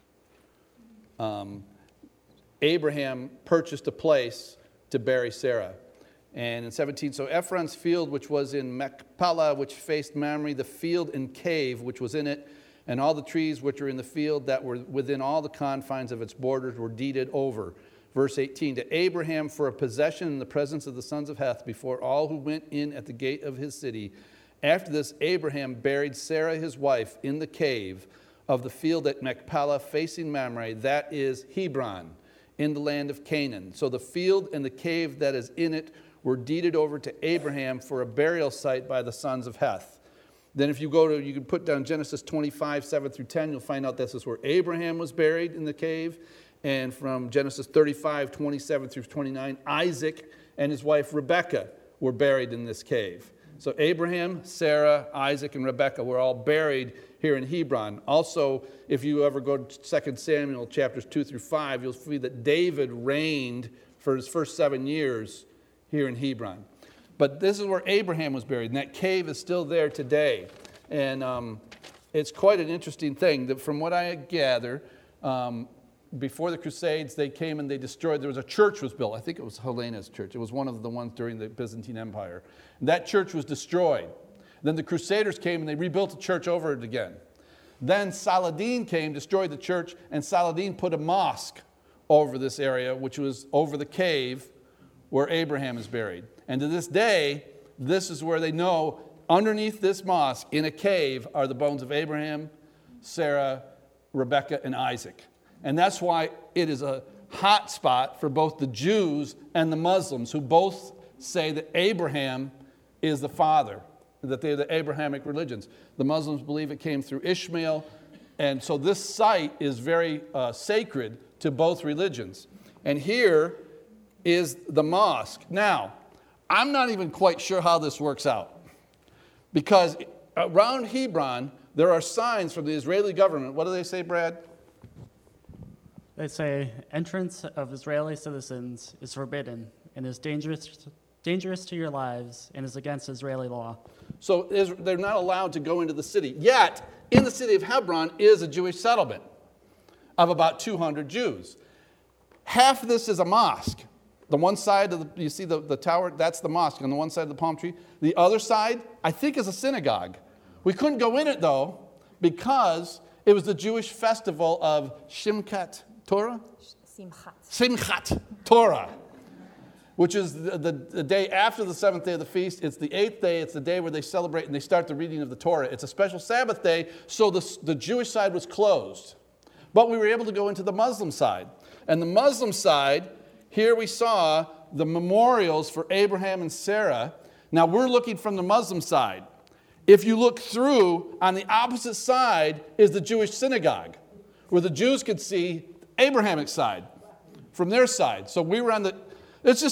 Abraham purchased a place to bury Sarah. And in 17, so Ephron's field, which was in Machpelah, which faced Mamre, the field and cave, which was in it, and all the trees which were in the field that were within all the confines of its borders were deeded over. Verse 18, to Abraham for a possession in the presence of the sons of Heth before all who went in at the gate of his city. After this, Abraham buried Sarah his wife in the cave of the field at Machpelah facing Mamre, that is Hebron, in the land of Canaan. So the field and the cave that is in it were deeded over to Abraham for a burial site by the sons of Heth. Then if you can put down Genesis 25, 7 through 10, you'll find out this is where Abraham was buried in the cave. And from Genesis 35, 27 through 29, Isaac and his wife Rebekah were buried in this cave. So Abraham, Sarah, Isaac, and Rebekah were all buried here in Hebron. Also, if you ever go to 2 Samuel chapters 2 through 5, you'll see that David reigned for his first 7 years here in Hebron. But this is where Abraham was buried, and that cave is still there today. And it's quite an interesting thing. That from what I gather, before the Crusades, they came and they destroyed. There was a church was built. I think it was Helena's church. It was one of the ones during the Byzantine Empire. And that church was destroyed. Then the Crusaders came and they rebuilt the church over it again. Then Saladin came, destroyed the church, and Saladin put a mosque over this area, which was over the cave where Abraham is buried. And to this day, this is where they know underneath this mosque, in a cave, are the bones of Abraham, Sarah, Rebekah, and Isaac. And that's why it is a hot spot for both the Jews and the Muslims, who both say that Abraham is the father, that they're the Abrahamic religions. The Muslims believe it came through Ishmael, and so this site is very sacred to both religions. And here is the mosque. Now, I'm not even quite sure how this works out, because around Hebron, there are signs from the Israeli government. What do they say, Brad? They say entrance of Israeli citizens is forbidden and is dangerous to your lives and is against Israeli law. So they're not allowed to go into the city. Yet, in the city of Hebron is a Jewish settlement of about 200 Jews. Half of this is a mosque. The one side of you see the tower, that's the mosque on the one side of the palm tree. The other side, I think, is a synagogue. We couldn't go in it, though, because it was the Jewish festival of Simchat Torah? Simchat Torah, which is the day after the seventh day of the feast. It's the 8th day. It's the day where they celebrate and they start the reading of the Torah. It's a special Sabbath day, so the Jewish side was closed. But we were able to go into the Muslim side. And the Muslim side, here we saw the memorials for Abraham and Sarah. Now we're looking from the Muslim side. If you look through, on the opposite side is the Jewish synagogue, where the Jews could see Abrahamic side from their side. So we were on the, it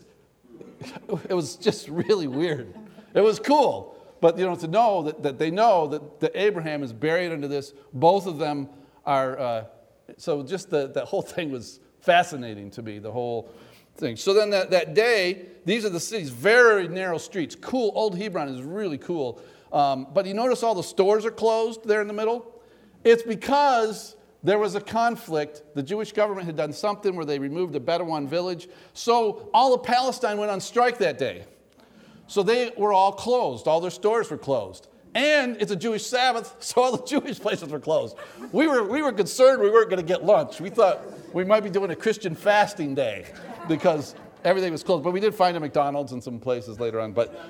was just really weird. It was cool. But to know that they know that Abraham is buried under this, both of them are, so just the whole thing was fascinating to me, the whole thing. So then that day, these are the cities, very narrow streets. Cool, old Hebron is really cool. But you notice all the stores are closed there in the middle? It's because there was a conflict. The Jewish government had done something where they removed a Bedouin village. So all of Palestine went on strike that day. So they were all closed. All their stores were closed. And it's a Jewish Sabbath, so all the Jewish places were closed. We were concerned we weren't going to get lunch. We thought we might be doing a Christian fasting day because everything was closed. But we did find a McDonald's and some places later on. But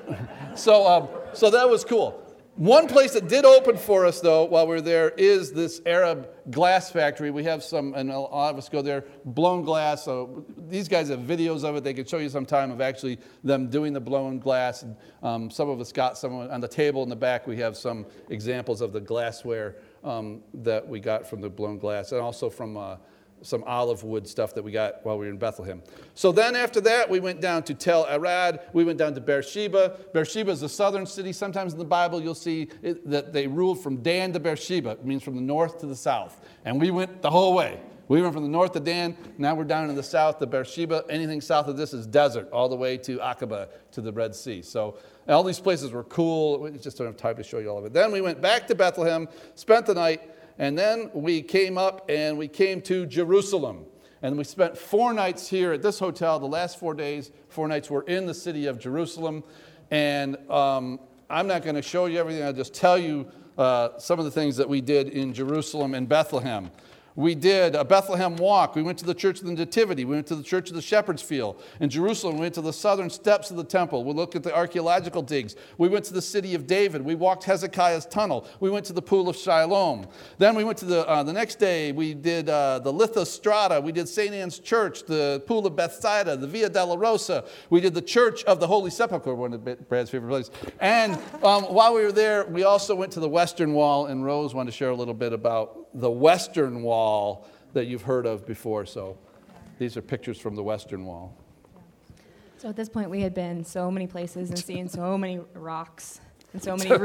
so that was cool. One place that did open for us, though, while we were there is this Arab glass factory. We have some, and a lot of us go there, blown glass. So these guys have videos of it. They can show you some time of actually them doing the blown glass. And, some of us got some on the table in the back. We have some examples of the glassware that we got from the blown glass, and also from some olive wood stuff that we got while we were in Bethlehem. So then after that, we went down to Tel Arad. We went down to Beersheba. Beersheba is a southern city. Sometimes in the Bible, you'll see that they ruled from Dan to Beersheba. It means from the north to the south. And we went the whole way. We went from the north to Dan. Now we're down in the south to Beersheba. Anything south of this is desert, all the way to Aqaba, to the Red Sea. So all these places were cool. We just don't have time to show you all of it. Then we went back to Bethlehem, spent the night, and then we came up and we came to Jerusalem. And we spent 4 nights here at this hotel. The last 4 days, 4 nights were in the city of Jerusalem. And I'm not going to show you everything. I'll just tell you some of the things that we did in Jerusalem and Bethlehem. We did a Bethlehem walk. We went to the Church of the Nativity. We went to the Church of the Shepherd's Field. In Jerusalem, we went to the southern steps of the temple. We looked at the archaeological digs. We went to the city of David. We walked Hezekiah's tunnel. We went to the Pool of Siloam. Then we went to the next day, we did the Lithostrata. We did St. Anne's Church, the Pool of Bethsaida, the Via Dolorosa. We did the Church of the Holy Sepulchre, one of Brad's favorite places. And while we were there, we also went to the Western Wall, and Rose wanted to share a little bit about the Western Wall that you've heard of before. So these are pictures from the Western Wall. So at this point, we had been so many places and seen so many rocks and so many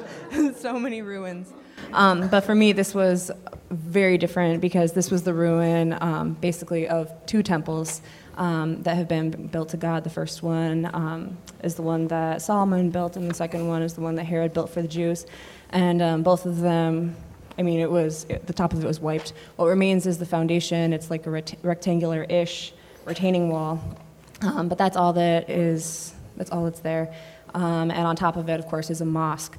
so many ruins. But for me, this was very different because this was the ruin, basically, of 2 temples that have been built to God. The first one is the one that Solomon built, and the second one is the one that Herod built for the Jews. And both of them, I mean, the top of it was wiped. What remains is the foundation. It's like a rectangular-ish retaining wall. But that's all that is, that's all that's there. And on top of it, of course, is a mosque.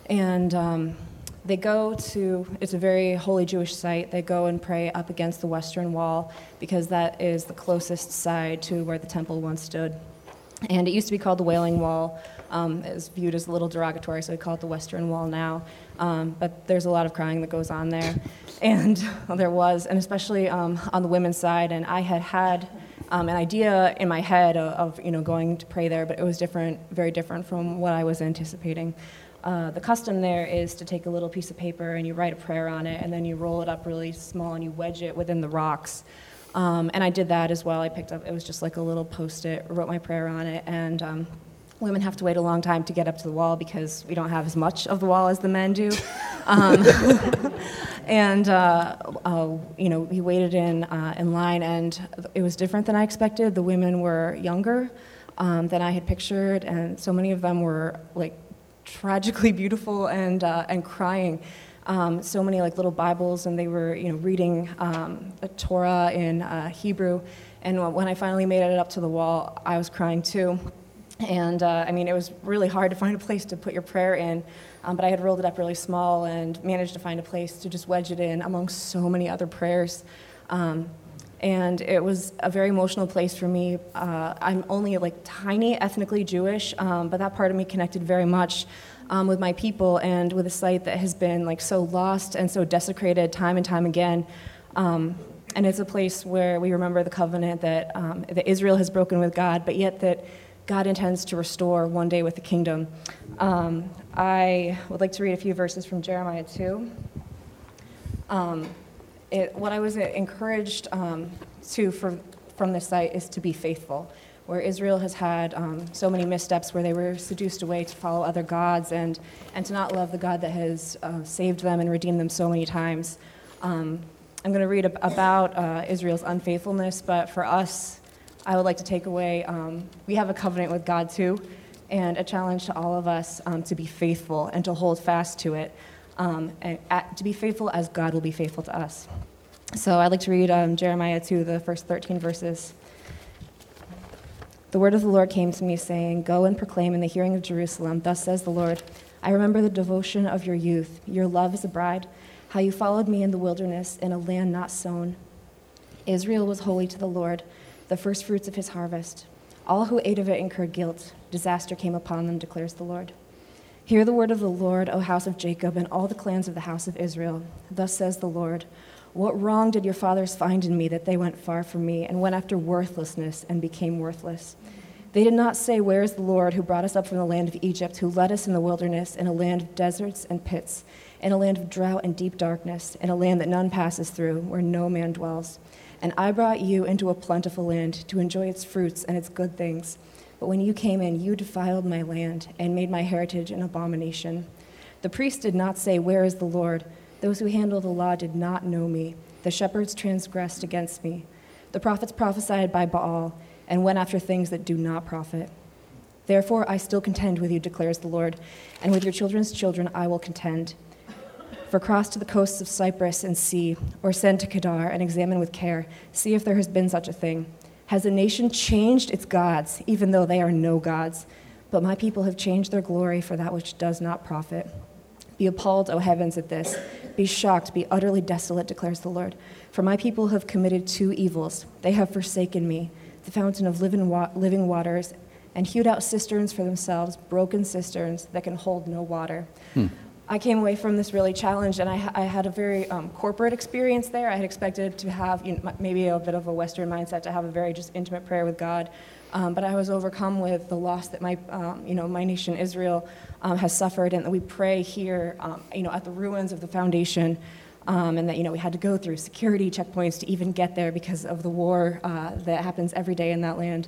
And they go to, it's a very holy Jewish site. They go and pray up against the Western Wall because that is the closest side to where the temple once stood. And it used to be called the Wailing Wall. It was viewed as a little derogatory, so we call it the Western Wall now. But there's a lot of crying that goes on there. And there was, and especially on the women's side. And I had an idea in my head of going to pray there, but it was different, very different from what I was anticipating. The custom there is to take a little piece of paper and you write a prayer on it, and then you roll it up really small and you wedge it within the rocks. And I did that as well. I picked up, it was just like a little Post-it, wrote my prayer on it, and women have to wait a long time to get up to the wall because we don't have as much of the wall as the men do. And we waited in line, and it was different than I expected. The women were younger than I had pictured, and so many of them were like tragically beautiful and crying. So many like little Bibles, and they were reading a Torah in Hebrew. And when I finally made it up to the wall, I was crying too. And it was really hard to find a place to put your prayer in, but I had rolled it up really small and managed to find a place to just wedge it in among so many other prayers. And it was a very emotional place for me. I'm only like tiny ethnically Jewish, but that part of me connected very much with my people and with a site that has been like so lost and so desecrated time and time again. And it's a place where we remember the covenant that Israel has broken with God, but yet that God intends to restore one day with the kingdom. I would like to read a few verses from Jeremiah 2. What I was encouraged from this site is to be faithful, where Israel has had so many missteps where they were seduced away to follow other gods and to not love the God that has saved them and redeemed them so many times. I'm going to read about Israel's unfaithfulness, but for us, I would like to take away, we have a covenant with God too, and a challenge to all of us to be faithful and to hold fast to it, and to be faithful as God will be faithful to us. So I'd like to read Jeremiah 2, the first 13 verses. The word of the Lord came to me, saying, Go and proclaim in the hearing of Jerusalem, thus says the Lord, I remember the devotion of your youth, your love as a bride, how you followed me in the wilderness, in a land not sown. Israel was holy to the Lord, the first fruits of his harvest. All who ate of it incurred guilt. Disaster came upon them, declares the Lord. Hear the word of the Lord, O house of Jacob, and all the clans of the house of Israel. Thus says the Lord, What wrong did your fathers find in me that they went far from me and went after worthlessness and became worthless? They did not say, Where is the Lord who brought us up from the land of Egypt, who led us in the wilderness, in a land of deserts and pits, in a land of drought and deep darkness, in a land that none passes through, where no man dwells? And I brought you into a plentiful land to enjoy its fruits and its good things. But when you came in, you defiled my land and made my heritage an abomination. The priests did not say, Where is the Lord? Those who handle the law did not know me. The shepherds transgressed against me. The prophets prophesied by Baal and went after things that do not profit. Therefore I still contend with you, declares the Lord, and with your children's children I will contend. For cross to the coasts of Cyprus and see, or send to Kedar and examine with care, see if there has been such a thing. Has a nation changed its gods, even though they are no gods? But my people have changed their glory for that which does not profit. Be appalled, O heavens, at this. Be shocked, be utterly desolate, declares the Lord. For my people have committed two evils. They have forsaken me, the fountain of living waters, and hewed out cisterns for themselves, broken cisterns that can hold no water. I came away from this really challenged, and I had a very corporate experience there. I had expected to have maybe a bit of a Western mindset, to have a very just intimate prayer with God. But I was overcome with the loss that my nation Israel has suffered, and that we pray here, at the ruins of the foundation, and that we had to go through security checkpoints to even get there because of the war that happens every day in that land.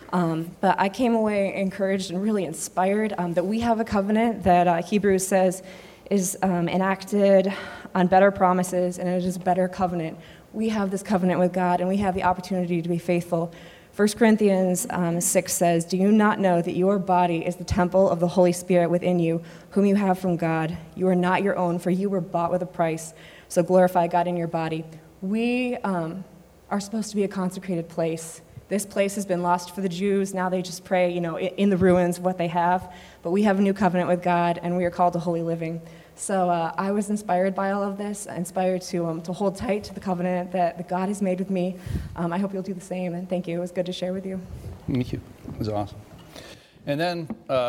But I came away encouraged and really inspired that we have a covenant that Hebrews says is enacted on better promises, and it is a better covenant. We have this covenant with God, and we have the opportunity to be faithful. 1 Corinthians 6 says, Do you not know that your body is the temple of the Holy Spirit within you, whom you have from God? You are not your own, for you were bought with a price. So glorify God in your body. We are supposed to be a consecrated place. This place has been lost for the Jews. Now they just pray, in the ruins of what they have. But we have a new covenant with God, and we are called to holy living. So I was inspired by all of this, inspired to hold tight to the covenant that God has made with me. I hope you'll do the same, and thank you. It was good to share with you. Thank you. It was awesome. And then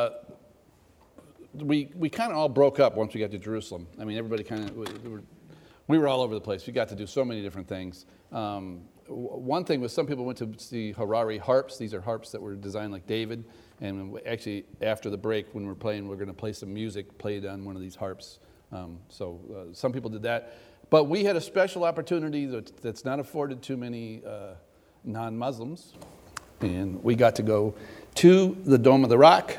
we kind of all broke up once we got to Jerusalem. I mean, everybody kind of, we were all over the place. We got to do so many different things. One thing was some people went to see Harari harps. These are harps that were designed like David. And actually, after the break, when we're playing, we're going to play some music played on one of these harps. So some people did that. But we had a special opportunity that's not afforded too many non-Muslims. And we got to go to the Dome of the Rock.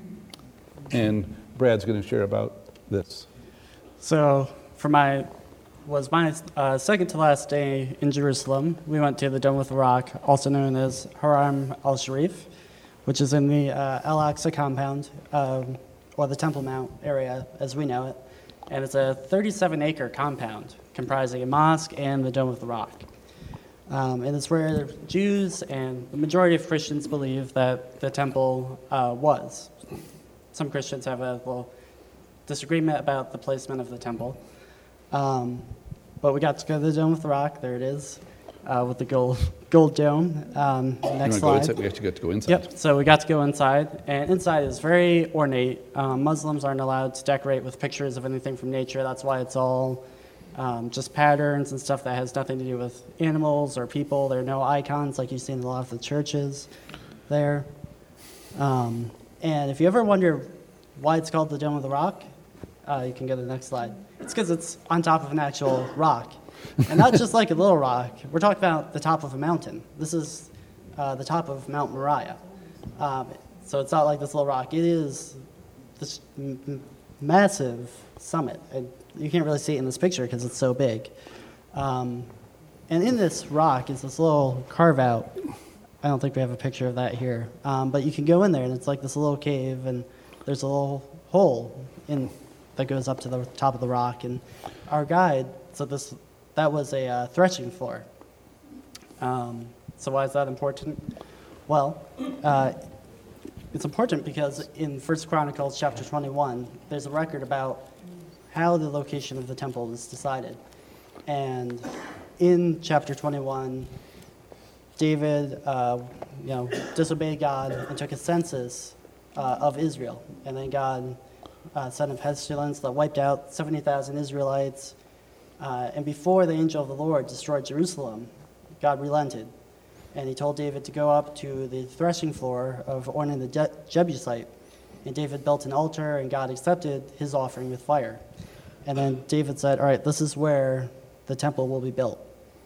And Brad's going to share about this. So for my second to last day in Jerusalem, we went to the Dome of the Rock, also known as Haram al-Sharif, which is in the Al-Aqsa compound, or the Temple Mount area as we know it. And it's a 37-acre compound comprising a mosque and the Dome of the Rock. And it's where Jews and the majority of Christians believe that the temple was. Some Christians have a little disagreement about the placement of the temple. But we got to go to the Dome of the Rock. There it is, with the gold dome. Next slide. We actually got to go inside. Yep, so we got to go inside. And inside is very ornate. Muslims aren't allowed to decorate with pictures of anything from nature. That's why it's all just patterns and stuff that has nothing to do with animals or people. There are no icons like you see in a lot of the churches there. And if you ever wonder why it's called the Dome of the Rock, you can go to the next slide. It's because it's on top of an actual rock. And not just like a little rock. We're talking about the top of a mountain. This is the top of Mount Moriah. So it's not like this little rock. It is this massive summit. And you can't really see it in this picture because it's so big. And in this rock is this little carve-out. I don't think we have a picture of that here. But you can go in there, and it's like this little cave, and there's a little hole that goes up to the top of the rock. And our guide said that was a threshing floor. So why is that important? Well, it's important because in 1 Chronicles chapter 21, there's a record about how the location of the temple was decided. And in chapter 21, David, disobeyed God and took a census of Israel. And then God sent a pestilence that wiped out 70,000 Israelites. And before the angel of the Lord destroyed Jerusalem, God relented. And he told David to go up to the threshing floor of Ornan the Jebusite. And David built an altar, and God accepted his offering with fire. And then David said, all right, this is where the temple will be built.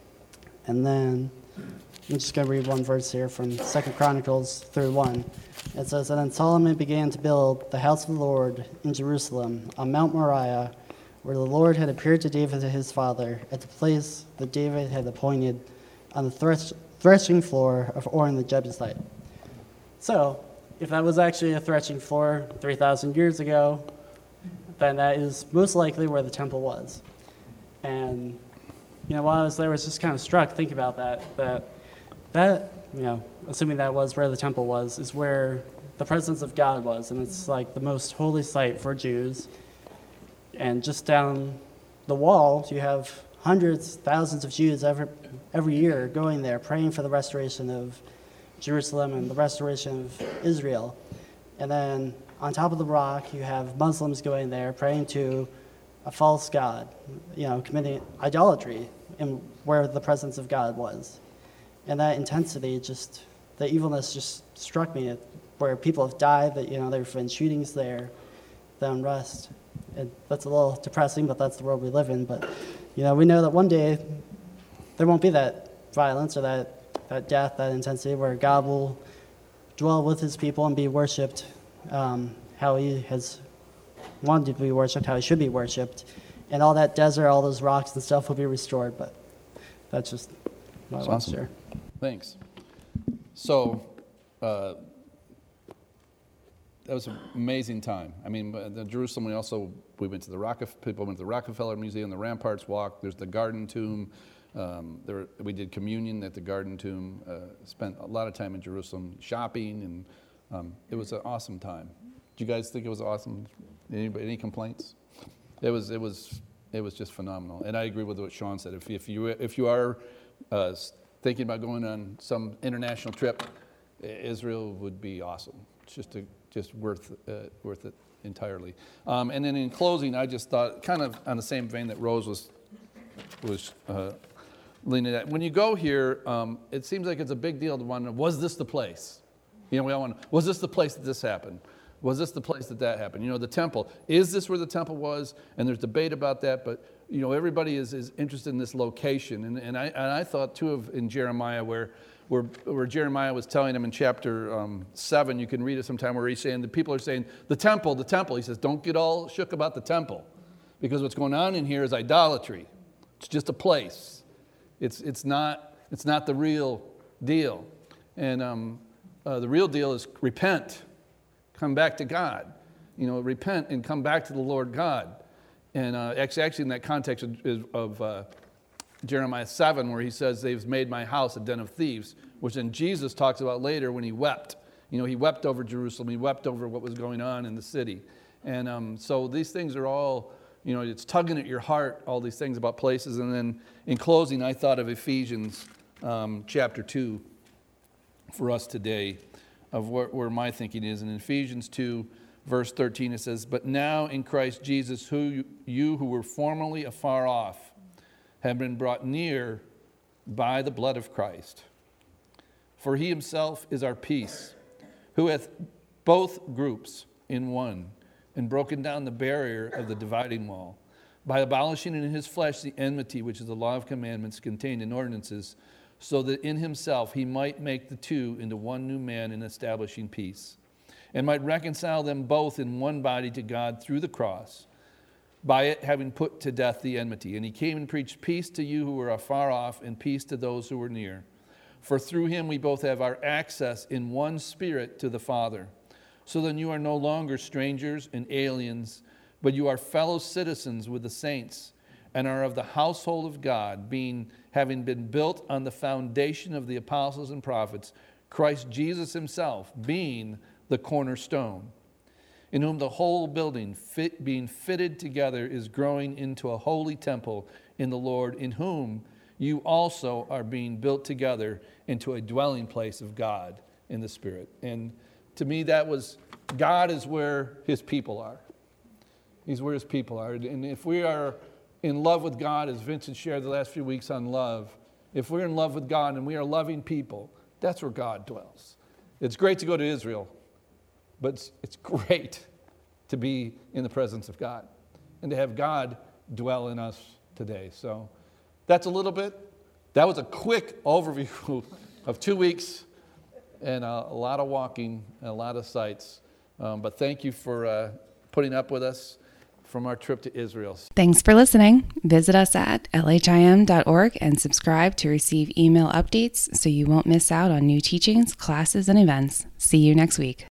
And then I'm just going to read one verse here from 2 Chronicles 3:1. It says, and then Solomon began to build the house of the Lord in Jerusalem on Mount Moriah, where the Lord had appeared to David his father, at the place that David had appointed on the threshing floor of Ornan the Jebusite. So, if that was actually a threshing floor 3,000 years ago, then that is most likely where the temple was. And, while I was there, I was just kind of struck thinking about that, assuming that was where the temple was, is where the presence of God was, and it's like the most holy site for Jews. And just down the wall, you have hundreds, thousands of Jews every year going there, praying for the restoration of Jerusalem and the restoration of Israel. And then on top of the rock, you have Muslims going there, praying to a false god, committing idolatry, and where the presence of God was. And that intensity, the evilness just struck me, where people have died, that, there have been shootings there, the unrest. And that's a little depressing, but that's the world we live in. But, we know that one day there won't be that violence or that death, that intensity, where God will dwell with his people and be worshipped how he has wanted to be worshipped, how he should be worshipped. And all that desert, all those rocks and stuff will be restored. But that's just what I want to share. Thanks. So, that was an amazing time. I mean, in Jerusalem, we went to the Rockefeller Museum, the Ramparts Walk. There's the Garden Tomb. We did communion at the Garden Tomb. Spent a lot of time in Jerusalem shopping, and it was an awesome time. Do you guys think it was awesome? Any complaints? It was just phenomenal. And I agree with what Sean said. If you are thinking about going on some international trip, Israel would be awesome. It's just worth it entirely. And then in closing, I just thought, kind of on the same vein that Rose was leaning at. When you go here, it seems like it's a big deal to wonder, was this the place? We all wonder, was this the place that this happened? Was this the place that happened? The temple. Is this where the temple was? And there's debate about that, but everybody is interested in this location. And I thought too in Jeremiah where Jeremiah was telling them in chapter 7, you can read it sometime, where he's saying, the people are saying, the temple. He says, don't get all shook about the temple, because what's going on in here is idolatry. It's just a place. It's not the real deal. And the real deal is repent. Come back to God. Repent and come back to the Lord God. And actually in that context of Jeremiah 7, where he says, they've made my house a den of thieves, which then Jesus talks about later when he wept. He wept over Jerusalem. He wept over what was going on in the city. And so these things are all, it's tugging at your heart, all these things about places. And then in closing, I thought of Ephesians chapter 2 for us today, of where my thinking is. In Ephesians 2, verse 13, it says, but now in Christ Jesus, you who were formerly afar off have been brought near by the blood of Christ. For he himself is our peace, who hath both groups in one, and broken down the barrier of the dividing wall, by abolishing in his flesh the enmity, which is the law of commandments contained in ordinances, so that in himself he might make the two into one new man in establishing peace, and might reconcile them both in one body to God through the cross, by it having put to death the enmity. And he came and preached peace to you who were afar off, and peace to those who were near. For through him we both have our access in one spirit to the Father. So then you are no longer strangers and aliens, but you are fellow citizens with the saints, and are of the household of God, having been built on the foundation of the apostles and prophets, Christ Jesus himself being the cornerstone, in whom the whole building being fitted together is growing into a holy temple in the Lord, in whom you also are being built together into a dwelling place of God in the Spirit. And to me, that was, God is where his people are. He's where his people are. And if we are in love with God, as Vincent shared the last few weeks on love, if we're in love with God and we are loving people, that's where God dwells. It's great to go to Israel, but it's great to be in the presence of God and to have God dwell in us today. So that's a little bit. That was a quick overview of 2 weeks and a lot of walking and a lot of sights. But thank you for putting up with us from our trip to Israel. Thanks for listening. Visit us at lhim.org and subscribe to receive email updates so you won't miss out on new teachings, classes, and events. See you next week.